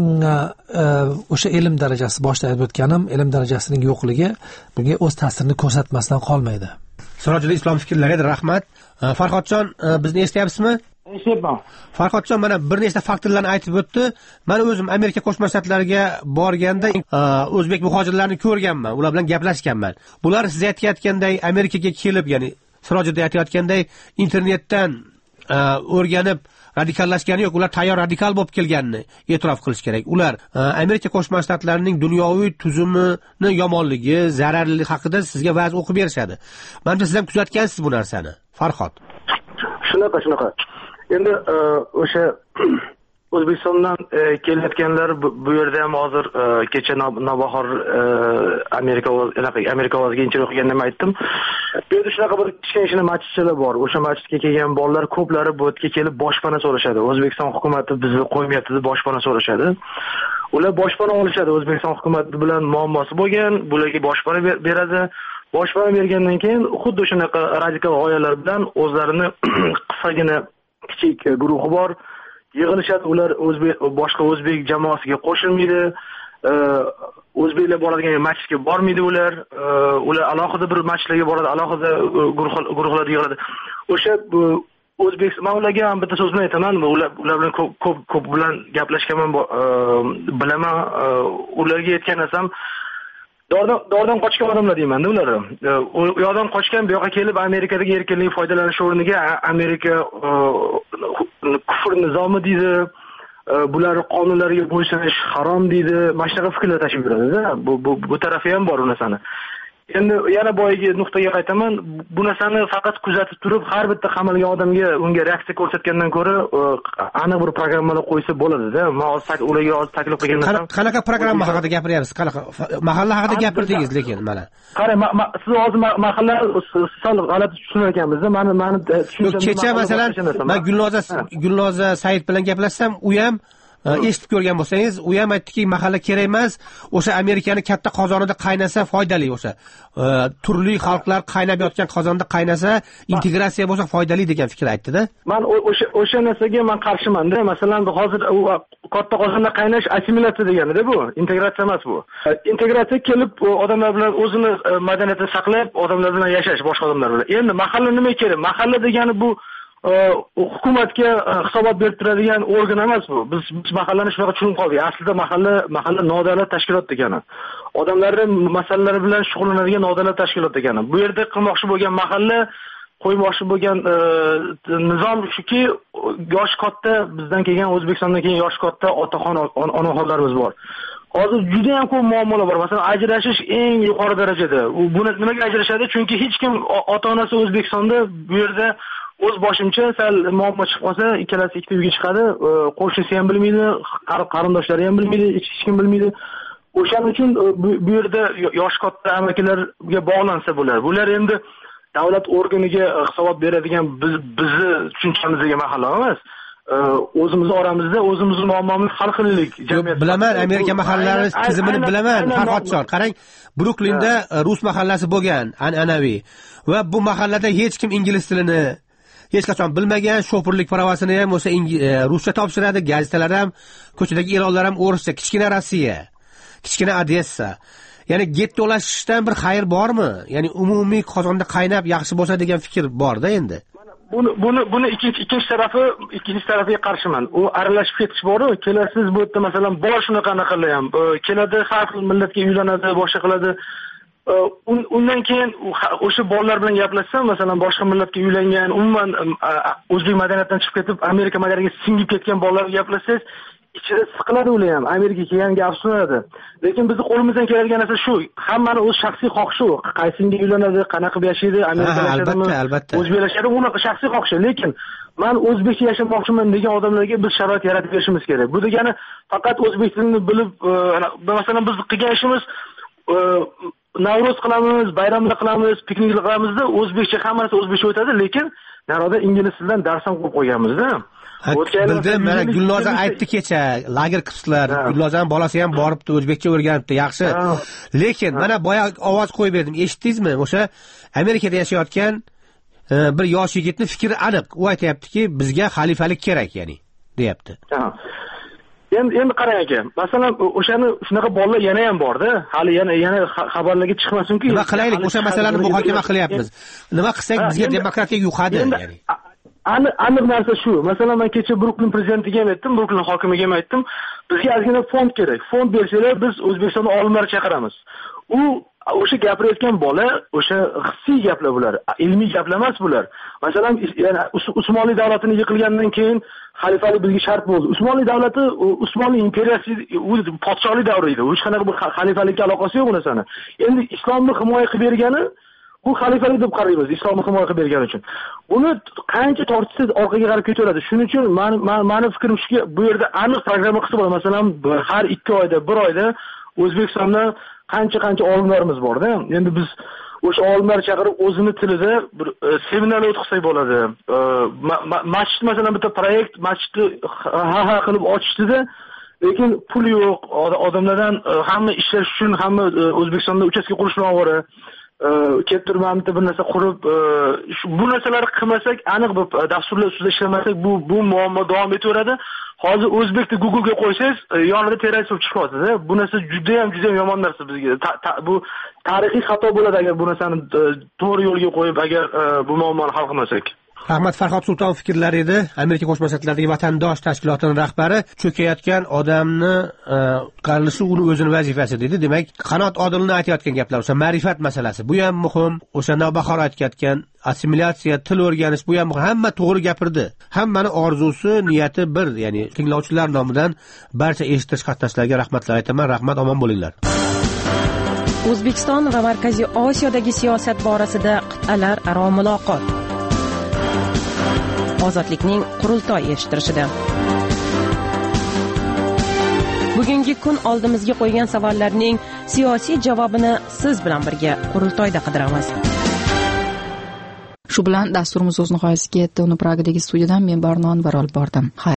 o'sha ilm darajasi, boshda aytib o'tganim, ilm darajasining yo'qligi bunga o'z ta'sirini ko'rsatmasdan qolmaydi. Sirojiddin Islom fikrlariga rahmat. Farhodjon, bizni eshityapsizmi? eshityapman. Farhodjon mana bir nechta faktorlarni aytib o'tdi. Men o'zim Amerika Qo'shma Shtatlariga borganda o'zbek muhojirlarni ko'rganman, ular bilan gaplashganman. Bular siz aytayotganday Amerikaga kelib, ya'ni Sirojida aytayotganday internetdan o'rganib radikallashgani yo'q, ular tayyor radikal bo'lib kelganini e'tirof qilish kerak. Ular Amerika Qo'shma Shtatlarining dunyoviy tuzumini yomonligi, zararligi haqida sizga va'z o'qib berishadi. Menimcha siz ham kuzatgansiz bu narsani, Farhod. Shunaqa, shunaqa. Endi o'sha O'zbekistondan kelayotganlar bu yerda ham hozir kecha Navbahor Amerika Amerika ovoziga intervyu qilganda men aytdim. Bu yerda shunaqa bir kichkina masjidlar bor. O'sha masjidga kelgan bolalar ko'plari bu yerga kelib boshpana so'rashadi. O'zbekiston hukumatı bizni qo'ymayapti deb boshpana so'rashadi. Ular boshpana olishadi. O'zbekiston hukumatı bilan muammosi bo'lgan, bularga boshpana beradi. Boshpana bergandan keyin xuddi shunaqa radikal g'oyalar bilan o'zlarini qisqagina kichik guruhi bor. Yig'ilishadi, ular o'zbek boshqa o'zbek jamoasiga qo'shilmaydi. O'zbeklar boradigan masjidga bormaydi ular. Ular alohida bir masjidlarga boradi, alohida guruhlar yig'iladi. O'sha O'zbekiston men ularga ham bitta so'z bilan aytaman, ular ular bilan ko'p ko'p ko'p bilan gaplashganman, bilaman. Ularga aytgan narsam Dordan dordan qochgan odamlar deyman-da ular. U yoqdan qochgan, bu yoqqa kelib Amerikadagi erkinlik foydalanish o'rniga Amerika kufr nizomi deydi, bular qonunlariga bo'ysunish harom deydi, mana shunaqa fikrlar tashib yuradi-da. Bu bu bu tarafi ham bor u narsani. Endi yana boyagi nuqtaga qaytaman, bu narsani faqat kuzatib turib, har bitta qamalgan odamga unga reaksiya ko'rsatgandan ko'ra, aniq bir programmalar qo'ysa bo'ladi-da. Men hozir ularga hozir taklif qilgan narsam. Qanaqa programma haqida gapiryapsiz? Qanaqa mahalla haqida gapirdingiz, lekin mana. Qarang, siz hozir mahalla sal g'alati tushunarkanmiz-da. Meni meni tushuncham. Kecha masalan, men Gulnoza Gulnoza Said bilan gaplashsam, u ham eshitib ko'rgan bo'lsangiz, u ham aytdiki, mahalla kerak emas, o'sha Amerikani katta qozonida qaynasa foydali, o'sha turli xalqlar qaynab yotgan qozonda qaynasa, integratsiya bo'lsa foydali degan fikr aytdi-da. Men o'sha o'sha narsaga men qarshiman-da. Masalan, hozir u katta qozonda qaynash assimilyatsiya degani-da bu, integratsiya emas bu. Integratsiya kelib odamlar bilan o'zini madaniyatini saqlab, odamlar bilan yashash, boshqa odamlar bilan. Endi mahalla nima kerak? Mahalla degani bu hukumatga hisobot berib turadigan organ emas bu. Biz, biz mahallani shunaqa tushunib qoldik. Aslida mahalla mahalla nodavlat tashkilot degani. Odamlarning masalalari bilan shug'ullanadigan nodavlat tashkilot degani. Bu yerda qilmoqchi bo'lgan mahalla, qo'ymoqchi bo'lgan nizom shuki, yosh katta, bizdan kelgan O'zbekistondan keyin yosh katta otaxon onaxonlarimiz bor. Hozir juda ham ko'p muammolar bor. Masalan, ajrashish eng yuqori darajada. U buni nimaga ajrashadi? Chunki hech kim ota-onasi O'zbekistonda, bu yerda o'z boshimcha sal muammo chiqib qolsa, ikkalasi ikkita uyga chiqadi, qo'shnisi ham bilmaydi, qarindoshlari ham bilmaydi, hech kim bilmaydi. O'shaning uchun bu yerda yosh katta amakilarga bog'lansa bo'lar. Bular endi davlat organiga hisobot beradigan biz bizni tushunchamizdagi mahalla emas. O'zimiz oramizda o'zimizning muammomizni hal qilaylik. Bilaman, Amerika mahallari tizimini bilaman. Farhodjon, qarang, Bruklinda rus mahallasi bo'lgan, an'anaviy. Va bu mahallada hech kim ingliz tilini hech qachon bilmagan, shofirlik pravasini ham o'sha ruscha topshiradi, gazetalar ham, ko'chadagi e'lonlar ham o'rischa, kichkina Rossiya, kichkina Odessa. Ya'ni gettolashishdan bir xayr bormi? Ya'ni umumiy qozonda qaynab yaxshi bo'lsa degan fikr bor-da endi. Buni buni buni ikkinchi ikkinchi tarafi, ikkinchi tarafiga qarshiman. U aralashib ketish bor-ku, kelasiz bu yerda masalan bor shunaqa qiladi ham. Keladi, har xil millatga uylanadi, boshqa qiladi. Undan keyin o'sha bolalar bilan gaplashsam, masalan, boshqa millatga uylangan, umuman o'zbek madaniyatidan chiqib ketib, Amerika madaniyatiga singib ketgan bolalarga gaplashsangiz, ichida siqiladi ular ham, Amerikaga kelganiga afsuslanadi. Lekin bizning qo'limizdan keladigan narsa shu, hammani o'z shaxsiy xohishi, qaysinga uylanadi, qanaqa qilib yashaydi, Amerikada yashadimi, o'zbeklar yashadi, unaqa shaxsiy xohishi. Lekin men o'zbekcha yashamoqchiman degan odamlarga biz sharoit yaratib berishimiz kerak. Bu degani faqat o'zbek tilini bilib, masalan, biz qilgan ishimiz Navro'z qilamiz, bayramlar qilamiz, pikniklar qilamizda, o'zbekcha hammasi o'zbekcha o'tadi, lekin naroda ingliz tilidan dars ham qo'yib qo'yganmiz-da. Bildim, mana Gulnoza aytdi kecha, lager qilibsizlar. Gulnozaning bolasi ham boribdi, o'zbekcha o'rganibdi, yaxshi. Lekin mana boya ovoz qo'yib berdim, eshitdingizmi? O'sha Amerikada yashayotgan bir yosh yigitning fikri aniq. U aytayaptiki, bizga xalifalik kerak, ya'ni, deyapti. Endi endi qarang aka, masalan, o'shani shunaqa bolalar yana ham bor-da. Hali yana yana xabarlarga chiqmasin-ku. Nima qilaylik? O'sha masalani muhokama qilyapmiz. Nima qilsak bizga demokratiya yuqadi, ya'ni. aniq aniq narsa shu. Masalan, men kecha Bruklin prezidentiga ham aytdim, Bruklin hokimiga ham aytdim. Bizga ozgina fond kerak. Fond bersanglar, biz O'zbekistonda olimlar chaqiramiz. U o'sha gapirayotgan bola o'sha hissiy gaplar bular, ilmiy gaplar emas bular. Masalan, yana Usmonli davlatining yiqilganidan keyin xalifalik bizga shart bo'ldi. Usmonli davlati Usmonli imperiyasi podshohlik davri edi. Hech qanaqa bir xalifalikka aloqasi yo'q bu narsani. Endi islomni himoya qilib bergani bu xalifalik deb qaraymiz, islomni himoya qilib bergani uchun. Buni qancha tortishsa orqaga qarab ketaveradi. Shuning uchun meni fikrim shuki, bu yerda aniq programma qilsa bo'ladi. Masalan, har ikki oyda, bir oyda O'zbekistonda qancha-qancha olimlarimiz bor-da. Endi biz o'sha olimlar chaqirib o'zini tilida bir seminarlar o'tkazsak bo'ladi. Masjid masalan bitta proyekt, masjidni ha ha qilib ochishdi-da, lekin pul yo'q. Odamlardan hamma ishlash uchun hamma O'zbekistonda uchastka qurishni ovora. Kelib turmamda bir narsa qurib, bu narsalarni qilmasak, aniq bir dasturlar ustida ishlamasak, bu bu muammo davom etaveradi. Hozir O'zbekni Google'ga qo'ysangiz, yonida terrorist bo'lib chiqyapti-da. Bu narsa juda ham juda ham yomon narsa bizga. Bu tarixiy xato bo'ladi agar bu narsani to'g'ri yo'lga qo'yib, agar bu muammoni hal qilmasak. Rahmat Farhod Sultonov fikrlari edi. Amerika Qo'shma Shtatlaridagi vatandosh tashkilotining rahbari cho'kayotgan odamni qutqarilishi uni o'zini vazifasi dedi. Demak, Qanot Odilni aytayotgan gaplar, o'sha ma'rifat masalasi, bu ham muhim. O'sha Navbahor aytayotgan assimilyatsiya, til o'rganish, bu ham hamma to'g'ri gapirdi. Hammani orzusi, niyati bir, ya'ni tinglovchilar nomidan barcha eshitish qatnashchilariga rahmatlar aytaman. Rahmat, omon bo'linglar. O'zbekiston va Markaziy Osiyodagi siyosat borasida qit'alar aro muloqot. Ozodlikning qurultoy eshittirishida. Bugungi kun oldimizga qo'ygan savollarning siyosiy javobini siz bilan birga qurultoyda qidiramiz. Shu bilan dasturimiz o'z nihoyasiga yetdi. Uni Pragadagi studiyadan men Barnon Varol bordim.